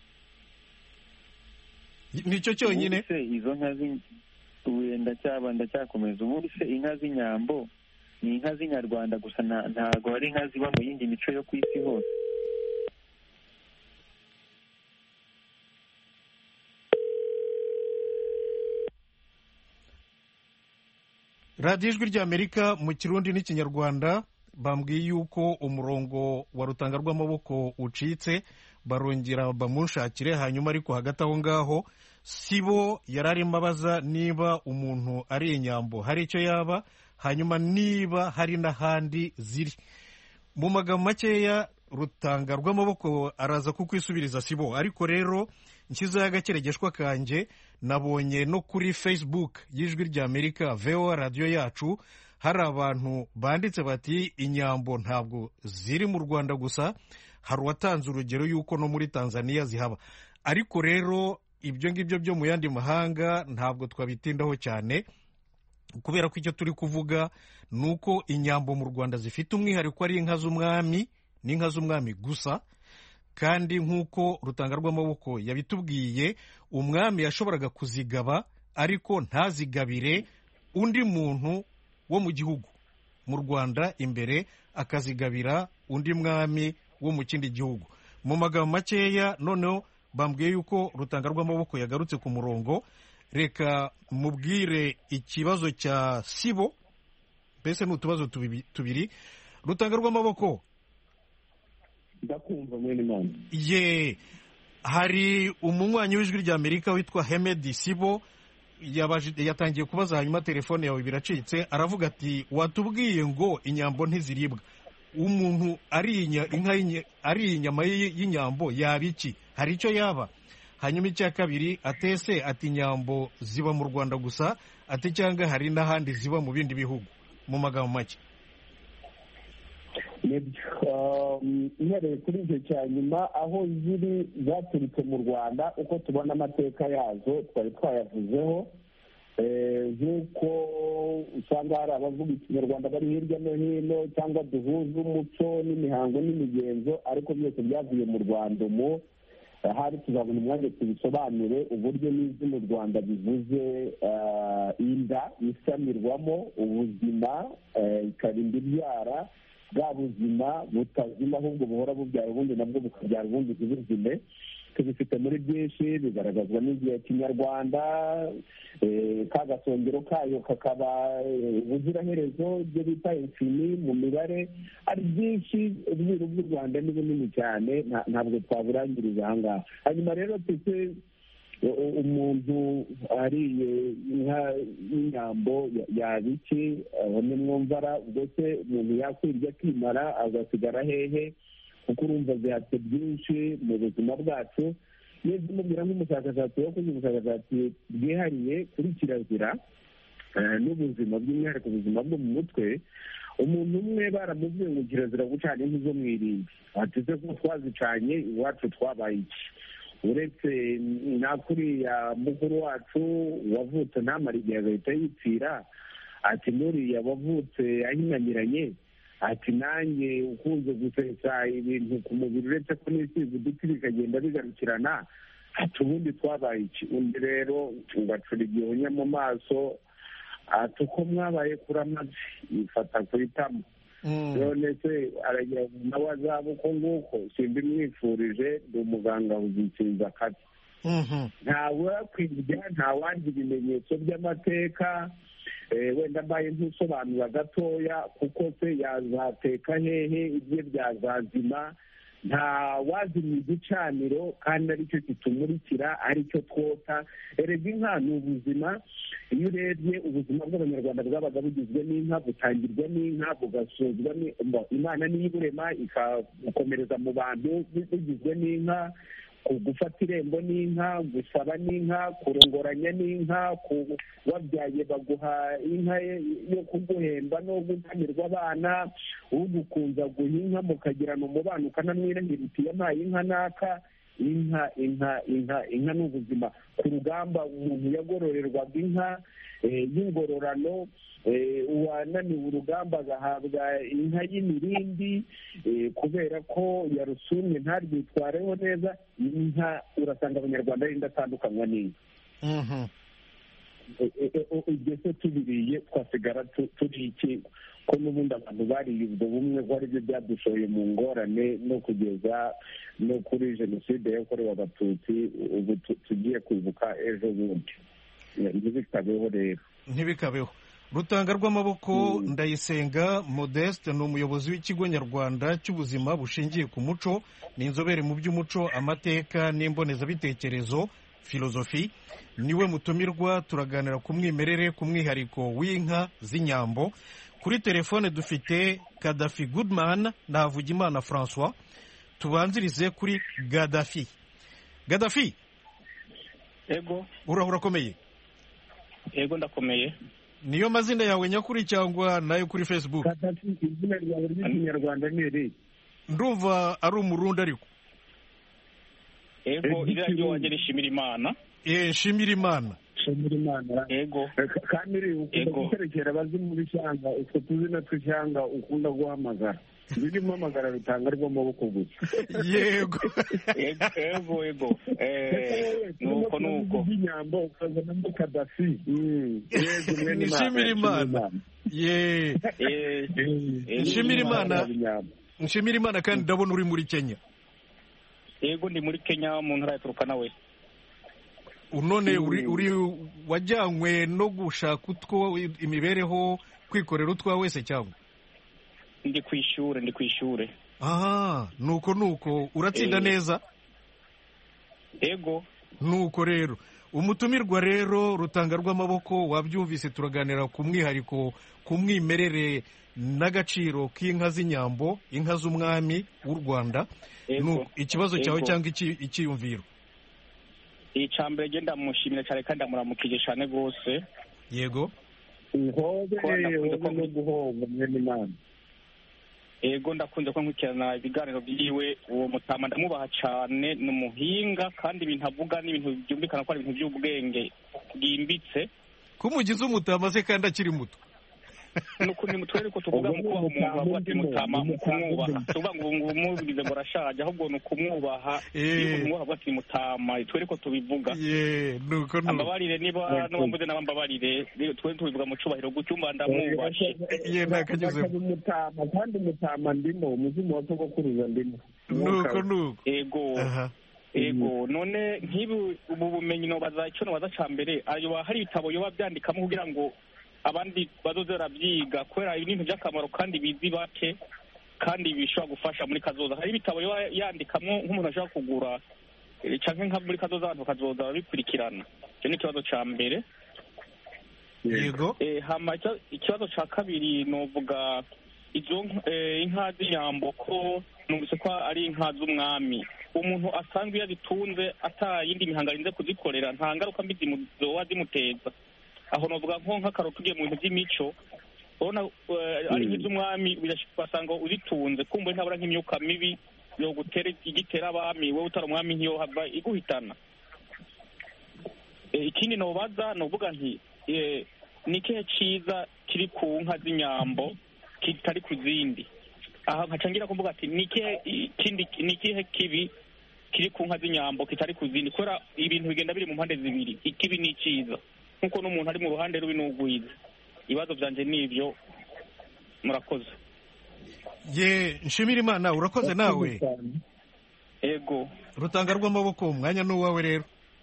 Nicyo cyonyine. Izo nka ndacyakomeza. Ubundi se inka z'inyambo ni inka z'inyarwanda gusa, ntago hari inka ziba mu yindi mico yo ku isi hose? radiyo ijwi ry'Amerika mu kirundi n'ikinyarwanda bambwiye yuko umurongo wa Rutanga rw'amaboko ucitse, barongera bamunshakire. hanyuma ariko hagati aho ngaho Sibo yari arimo abaza niba umuntu ari inyambo hari icyo yaba, hanyuma niba hari n'ahandi ziri. Mu magambo makeya Rutanga rw'amaboko araza kukwisubiriza Sibo, ariko rero nshyizeho agakeregeshwa kanjye, nabonye no kuri Facebook y'ijwi ry'Amerika VOA radiyo yacu hari abantu banditse bati inyambo ntabwo ziri mu Rwanda gusa, hari uwatanze urugero yuko no muri Tanzania zihaba. Ariko rero ibyo ngibyo byo mu yandi mahanga ntabwo twabitindaho cyane, kubera ko icyo turi kuvuga ni uko inyambo mu Rwanda zifite umwihariko ari inka z'umwami, n'inka z'umwami gusa. Kandi nk'uko Rutanga rw'amaboko yabitubwiye, umwami yashoboraga kuzigaba ariko ntazigabire undi muntu wo mu gihugu. Mu Rwanda imbere akazigabira undi mwami wo mu kindi gihugu. Mu magambo makeya noneho bambwiye yuko Rutanga rw'amaboko yagarutse ku murongo. Reka mubwire ikibazo cya Sibo, mbese ni utubazo tubiri. Rutanga rw'amaboko, ndakumva mwene Imana. Hari umunywanyi w'ijwi ry'Amerika witwa Hemedi Sibo yatangiye kubaza, hanyuma telefone yawe biracitse. Aravuga ati watubwiye ngo inyambo ntiziribwa, umuntu ari inyama y'inyambo yaba iki, hari icyo yaba? Hanyuma icya kabiri atese ati inyambo ziba mu Rwanda gusa, ati cyangwa hari n'ahandi ziba mu bindi bihugu? Mu magambo make. Ihereye kuri icyo cya nyuma, aho ziri zaturutse mu Rwanda, uko tubona amateka yazo twari twayavuzeho, nk'uko usanga hari abavuga ikinyarwanda bari hirya no hino, cyangwa duhuza umuco n'imihango n'imigenzo, ariko byose byavuye mu Rwanda. Hari tuzabona umwanya tubisobanure uburyo n'izi mu Rwanda bivuze inda isamirwamo ubuzima, ikarinda ibyara, bwa buzima butazima ahubwo buhora bubyara ubundi nabwo bukabyara ubundi ntibuzime. Tubifite muri byinshi bigaragazwa n'igihe kinyarwanda, ka gasongero kayo kakaba ubuziraherezo, ibyo bita infini mu mibare. Ari byinshi, ubwiru bw'u Rwanda ni bunini cyane, ntabwo twaburangiriza aha ngaha. Hanyuma rero tuse umuntu ariye inka y'inyambo yaba iki, bamwe mwumvara ubwo se umuntu yakwirya akimara agasigara hehe, kuko urumva zihatse byinshi mu buzima bwacu. Iyo zimubwira nk'umushakashatsi wakoze ubushakashatsi bwihariye kuri kirazira n'ubuzima, by'umwihariko ubuzima bwo mu mutwe, umuntu umwe baramubwiye ngo kirazira gucana inkwi zo mu irimbi. Ati se ko twazicanye iwacu twabaye iki? Uretse na kuriya mukuru wacu wavutse ntamara igihe agahita yipfira, ati n'uriya wavutse ahinanyiranye, ati nanjye ukunze gusesa ibintu ku mubiri uretse ko n'isize uduti bikagenda bigarukirana, ati ubundi twabaye iki? Undi rero ugacura igihunya mu maso, ati uko mwabaye kuri amazi yifata ku itama. None se aragira ngo nawe azaba uko nguko, simbimwifurije, ndi umuganga uzikinza akazi. Ntawakwirya, ntawandi ibimenyetso by'amateka, wenda mbaye ntusobanura gatoya, kuko se yazateka hehe ibye byazazima. Nta wazimya igicaniro kandi aricyo kitumurikira, aricyo twota. Erega inka ni ubuzima. Iyo urebye ubuzima bw'abanyarwanda bwabaga bugizwe n'inka, butangirwa n'inka, bugasozwa Imana niyo iburema ikabukomereza mu bantu bugizwe n'inka, gufata irembo n'inka, gusaba n'inka, kurongoranya n'inka, wabyaye baguha inka yo kuguhemba no gukamirwa abana, ugukunza guha inka mukagirana umubano ukanamwirahira uti yampaye inka naka. Inka ni ubuzima. Ku rugamba umuntu yagororerwaga inka y'ingororano, uwananiwe urugamba agahabwa inka y'imirindi, kubera ko yarusumye ntaryitwareho neza. Inka urasanga abanyarwanda ari indatandukanywa n'inka. Ibyo se tubiriye twasigara turi iki? Ko n'ubundi abantu bariye ubwo bumwe, ko aribyo byadushoye mu ngorane no kugeza no kuri jenoside yakorewe abatutsi ubu tugiye kwibuka ejo bundi. Ntibikabeho rero, ntibikabeho. Rutanga rw'amaboko Ndayisenga Modeste ni umuyobozi w'ikigo nyarwanda cy'ubuzima bushingiye ku muco, ni inzobere mu by'umuco, amateka n'imbonezabitekerezo filozofi. Niwe mutumirwa, turaganira ku mwimerere, ku mwihariko w'inka z'inyambo. Kuri telefone dufite Kadafi Goodman na Havugimana François. Tubanzirize kuri Gadafi. Gadafi, Ego. urakomeye? Ego ndakomeye. Niyo mazina yawe nyakuri cyangwa nayo kuri Facebook? Kadafi izina ryawe ry'ikinyarwanda ni iri? Ndumva ari umurundi ariko. Ego, izina ry'uwanjye rishimira Imana. Shimira Imana. Ego. Kandi ukunda guterekera abazimu b'ishyanga, utwo tuzina tw'ishyanga ukunda guhamagara. Birimo amagara rutanga rw'amaboko gusa. Yego. Ego. Nuko. Inyambo ukazanamo Kadafi. Nishimira Imana. Nshimira Imana kandi ndabona uri muri Kenya. Ego, ndi muri Kenya mu ntara ya Turkana we. None uri wajyanywe no gushaka utwo imibereho, kwikorera utwa wese cyangwa? Ndi kwishure. Aha, nuko uratsinda neza? Ego. Nuko rero umutumirwa rero Rutanga rw'amaboko, wabyumvise, turaganira ku mwihariko, ku mwimerere n'agaciro k'inka z'inyambo, inka z'umwami w'u Rwanda. Ikibazo cyawe cyangwa icyiyumviro? Icambere genda mushimira cyane kandi amuramukije cyane gose. Yego. Ego, ndakunze ko nkurikirana ibiganiro byiwe. Uwo mutama ndamubaha cyane, ni umuhinga kandi ibintu avuga ni ibintu byumvikana ko ari ibintu by'ubwenge bwimbitse. Kumugize umutama se kandi akiri muto? ni twere ko tuvuga mu kubaha umuntu bavuga ati mutama mu kumwubaha tuvuga ngo umubigize ngo arashaje ahubwo ni ukumwubaha iyo umuntu bavuga ati mutama twere ko tubivuga ambabarire niba n'uwambuze n'abambabarire twere tubivuga mu cubahiro gucyumba ndamwubashye nakageze mutama kandi mutama ndimo umuzimu wa sogokuruza ndimo nuko ego none nk'ibi ubu bumenyi nobaza icyo nobaza ca mbere ayo hari ibitabo yoba byandikamo kugira ngo abandi bazoze barabyiga kubera ibintu by'akamaro kandi bizi bake kandi bishobora gufasha muri kazoza hari ibitabo yoba yandikamo nk'umuntu ashobora kugura canke nka muri kazoza abantu bakazoza babikurikirana icyo ni ikibazo ca mbere yego hama ikibazo ca kabiri novuga izo inka z'inyambo ko numvise ko ari inka z'umwami umuntu asanzwe iyo azitunze ata yindi mihango arinze kuzikorera nta ngaruka mbi zoba zimuteza aho novuga nk'akararo tugiye mu bintu by'imico urabona ari nk'iz'umwami basanga uzitunze kumva ntabura nk'imyuka mibi yo gutera igitera abami wowe utari umwami ntiyo hava iguhitana ikindi nobaza novuga nti ni ikihe ciza kiri ku nka z'inyambo kitari ku zindi aha nkacangira kuvuga ati ni ikihe kibi kiri ku nka z'inyambo kitari ku zindi kubera ibintu bigenda biri mu mpande zibiri ikibi ni iciza nkuko n'umuntu ari mu ruhande rubi n'ugwiza ibibazo byanje nivyo murakoze nshimira Imana urakoze nawe ego rutanga rw'amaboko umwanya n'uwawe rero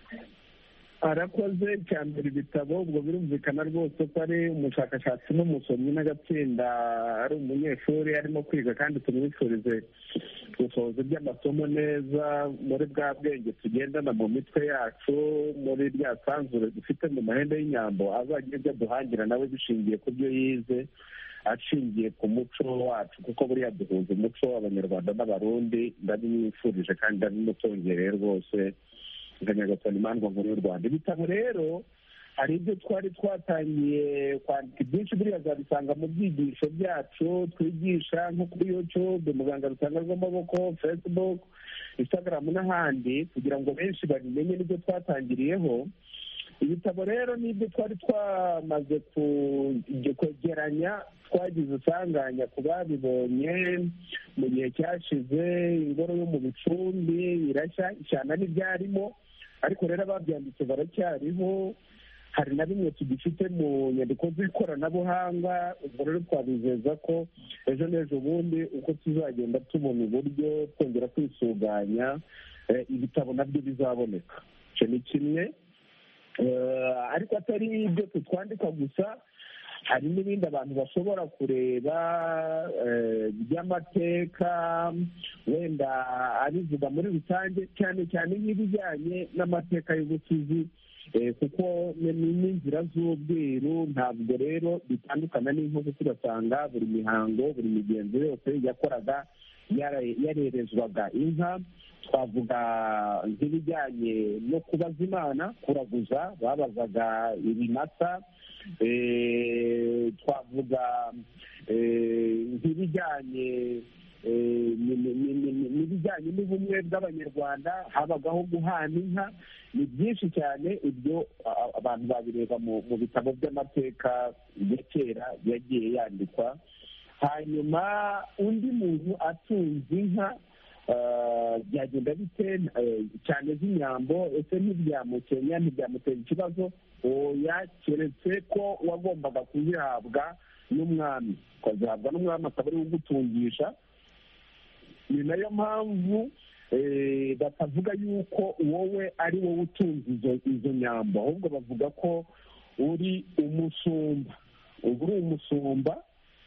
arakoze cyambere ibitabo ubwo birumvikana rwose ko ari umushakashatsi n'umusomyi n'agatsinda ari umunyeshuri arimo kwiga kandi tumwifurize gusohoza iby'amasomo neza muri bwa bwenge tugendana mu mitwe yacu muri rya sanzure dufite mu mahembe y'inyambo azajya ibyo duhangira nawe bishingiye ku byo yize ashingiye ku muco wacu kuko buriya duhuza umuco abanyarwanda n'abarundi ndabimwifurije kandi ndabimutongereye rwose nyagasani imandwa nkuru y'u Rwanda ibitabo rero hari ibyo twari twatangiye kwandika byinshi buriya zabisanga mu byigisho byacu twigisha nko kuri YouTube muganga rutanga rw'amaboko Facebook Instagram n'ahandi kugira ngo benshi babimenye n'ibyo twatangiriyeho ibitabo rero n'ibyo twari twamaze kwegeranya twagize usanganya ku babibonye mu gihe cyashize ingoro yo mu bicumbi irashya ishyana n'ibyarimo ariko rero ababyanditse baracyariho hari na bimwe tugifite mu nyandiko z'ikoranabuhanga ubwo rero twabizeza ko ejo n'ejo bundi uko tuzagenda tubona uburyo twongera kwisuganya ibitabo nabyo bizaboneka icyo ni kimwe ariko atari ibyo twandika gusa hari n'ibindi abantu bashobora kureba by'amateka wenda abivuga muri rusange cyane cyane nk'ibijyanye n'amateka y'ubusizi kuko n'inzira z'ubwiru ntabwo rero bitandukana n'inkozi tugasanga buri mihango buri migenzo yose yakoraga yarerezwaga inka twavuga nk'ibijyanye no kubaza imana kuraguza babazaga ibimasa twavuga nk'ibijyanye n'ibijyanye n'ubumwe bw'abanyarwanda habagaho guhana inka ni byinshi cyane ibyo abantu babireba mu bitabo by'amateka ya kera yagiye yandikwa hanyuma undi muntu atunze inka byagenda bite cyane z'inyambo ese ntibyamukenya ntibyamutera ikibazo oya keretse ko wagombaga kuzihabwa n'umwami ukazihabwa n'umwami akaba ari we ugutungisha ni nayo mpamvu batavuga yuko wowe ari wowe utunze izo nyambo ahubwo bavuga ko uri umusumba uba uri umusumba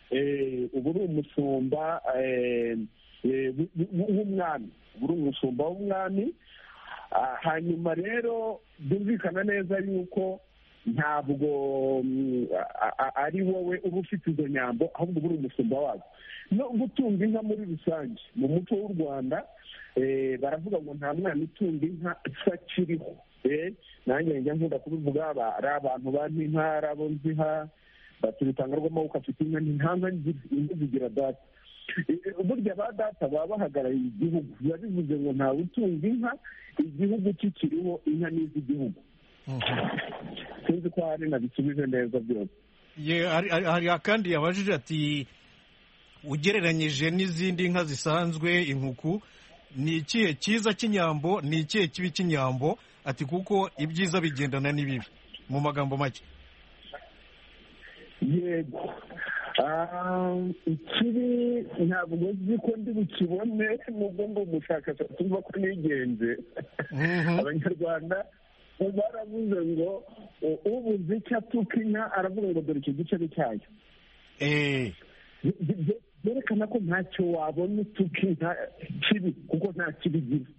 w'umwami uri umushumba w'umwami hanyuma rero byumvikana neza yuko ntabwo ari wowe uba ufite izo nyambo ahubwo uba uri umushumba wazo no gutunga inka muri rusange mu muco w'u Rwanda baravuga ngo nta mwana utunga inka akiriho nanjye njya nkunda kubivuga ari abantu bazi inka ari abo nziha batubitanga rw'amaboko afite inka ntihanga inka zigira data burya ba data baba bahagarariye igihugu biba bivuze ngo ntawe utunga inka igihugu kikiriho inka n'iz'igihugu sinzi ko hari nabisubije neza byose hari akandi yabajije ati ugereranyije n'izindi nka zisanzwe inkuku ni ikihe cyiza cy'inyambo ni ikihe kibi cy'inyambo ati kuko ibyiza bigendana n'ibibi mu magambo make. yego ikibi ntabwo nzi ko ndi bukibone nubwo ngo umushakashatsi uvuga ko nigenze. Abanyarwanda baravuze ngo ubuze icyo atuka inka aravuga ngo dore icyo gice cyayo. byerekana ko ntacyo wabona utuka inka kibi kuko nta kibi igira.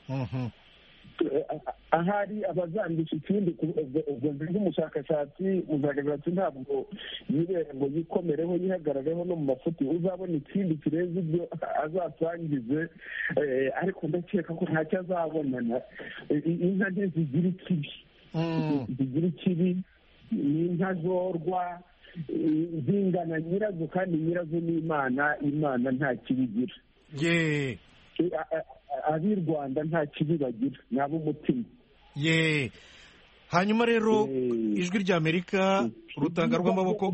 ahari abazandisha ikindi ubwo nk'umushakashatsi ntabwo yibere ngo yikomereho yihagarareho no mu mafuti uzabona ikindi kirenze ibyo azasangize, ariko ndakeka ko ntacyo azabonana. inka ntizigira ikibi, zigira ikibi ni inka zorwa zingana nyirazo kandi nyirazo ni imana nta kibi igira. ab'i Rwanda nta kibi bagira ni ab'umutima. hanyuma rero ijwi ry'Amerika urutanga rw'amaboko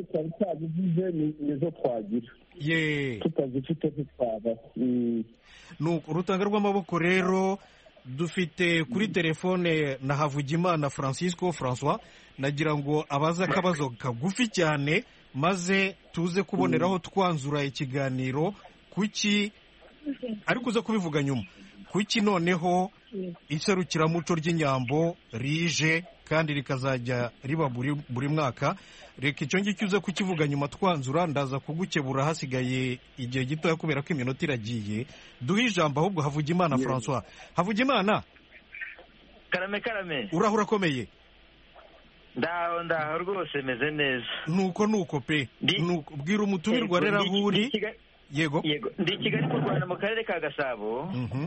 nizo twagira tutazifite ntitwabaho. urutanga rw'amaboko rero dufite kuri telefone na Havugimana Francisco François, nagira ngo abaze akabazo kagufi cyane maze tuze kuboneraho twanzura ikiganiro. Kuki ariko uza kubivuga nyuma, kuki noneho iserukiramuco ry'inyambo rije kandi rikazajya riba buri mwaka? Reka icyo ngicyo uze kukivuga nyuma twanzura, ndaza kugukebura hasigaye igihe gitoya kubera ko iminota iragiye. Duhe ijambo ahubwo Havugimana François. Havugimana, karame uraho urakomeye? ndaho rwose meze neza. nuko pe bwira umutumirwa rero aho uri. Yego ndi Kigali mu Rwanda mu karere ka Gasabo,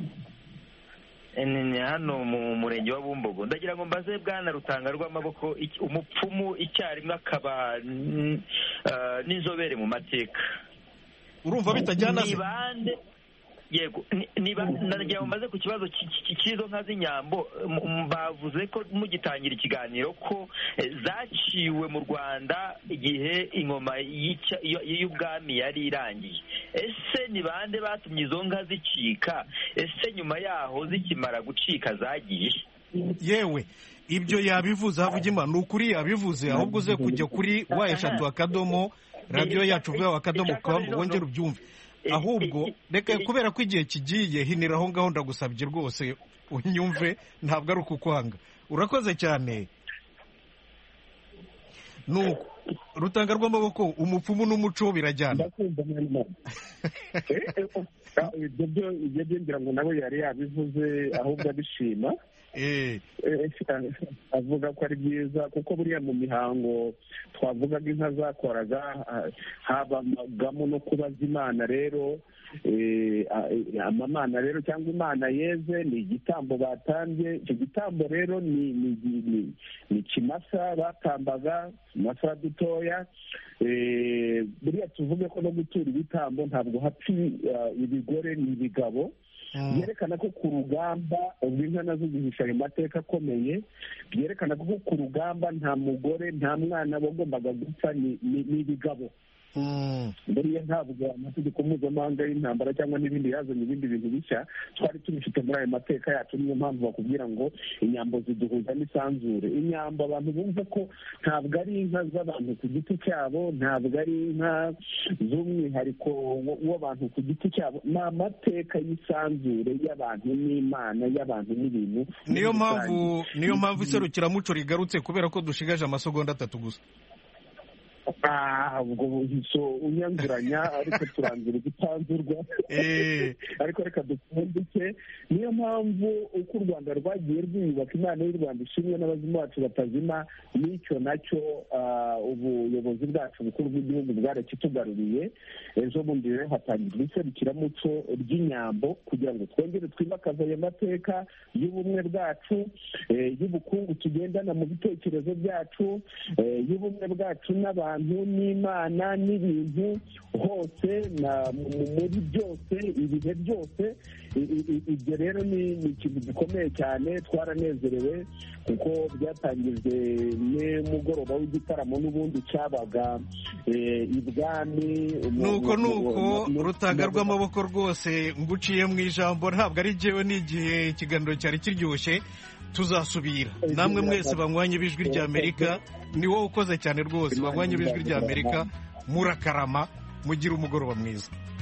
ni hano mu murenge wa Bumbogo. ndagira ngo mbaze bwana rutanga rw'amaboko umupfumu icyarimwe akaba n'inzobere mu mateka, urumva bitajyana se? yego ndagira ngo mbaze ku kibazo cy'izo nka z'inyambo. bavuze ko mugitangira ikiganiro ko zaciwe mu Rwanda igihe ingoma y'ubwami yari irangiye. ese ni bande batumye izo nka zicika? ese nyuma yaho zikimara gucika zagiye? yewe ibyo yabivuze Havugimana, ni ukuri yabivuze. ahubwo uze kujya kuri #akadomo radiyo yacu @akadomo.com wongere ubyumve. ahubwo reka kubera ko igihe kigiye hinira aho ngaho, ndagusabye rwose unyumve, ntabwo ari ukukwanga. urakoze cyane. nuko rutanga rw'amaboko umupfumu n'umuco birajyana. ibyo ngira ngo nawe yari yabivuze ahubwo abishima. avuga ko ari byiza kuko buriya mu mihango twavugaga inka zakoraga habagamo no kubaza imana. rero amamana rero cyangwa imana yeze ni igitambo batambye. icyo gitambo rero ni ikimasa batambaga, utumasa dutoya. buriya tuvuge ko no gutura ibitambo ntabwo hapfa ibigore ni ibigabo. byerekana ko ku rugamba ubwo inka nazo zihisha ayo mateka akomeye. byerekana ko ku rugamba nta mugore nta mwana bagombaga gupfa, ni ibigabo. buriya ntabwo amategeko mpuzamahanga y'intambara cyangwa n'ibindi yazanye ibindi bintu bishya twari tubifite muri ayo mateka yacu. niyo mpamvu bakubwira ngo inyambo ziduhuza n'isanzure. inyambo abantu bumva ko ntabwo ari inka z'abantu ku giti cyabo, ntabwo ari inka z'umwihariko w'abantu ku giti cyabo, ni amateka y'isanzure y'abantu n'imana, y'abantu n'ibintu. niyo mpamvu iserukiramuco rigarutse, kubera ko dushigaje amasegonda 3 gusa. ubwo unyanzuranya ariko turangira gutanzurwa. ariko reka dupfundike. niyo mpamvu uko u Rwanda rwagiye rwiyubaka, imana y'u Rwanda ishimwe n'abazimu bacu batazima. n'icyo nacyo ubuyobozi bwacu bukuru bw'igihugu bwarakitugaruriye. ejo bundi rero hatangirwa iserukiramuco ry'inyambo kugira ngo twongere twimakaze ayo mateka y'ubumwe bwacu, y'ubukungu tugendana mu bitekerezo byacu, y'ubumwe bwacu n'abantu n'abantu n'imana n'ibintu hose muri byose ibihe byose. Ibyo rero ni ikintu gikomeye cyane. Twaranezerewe kuko byatangijwe n'umugoroba w'igitaramo n'ubundi cyabaga ibwami. nuko rutaga rw'amaboko rwose nguciye mu ijambo, ntabwo ari jyewe, n'igihe ikiganiro cyari kiryoshye. Tuzasubira. Namwe mwese banywanye b'ijwi ry'Amerika, ni wowe ukoze cyane rwose. Banywanye b'ijwi ry'Amerika, murakarama, mugira umugoroba mwiza.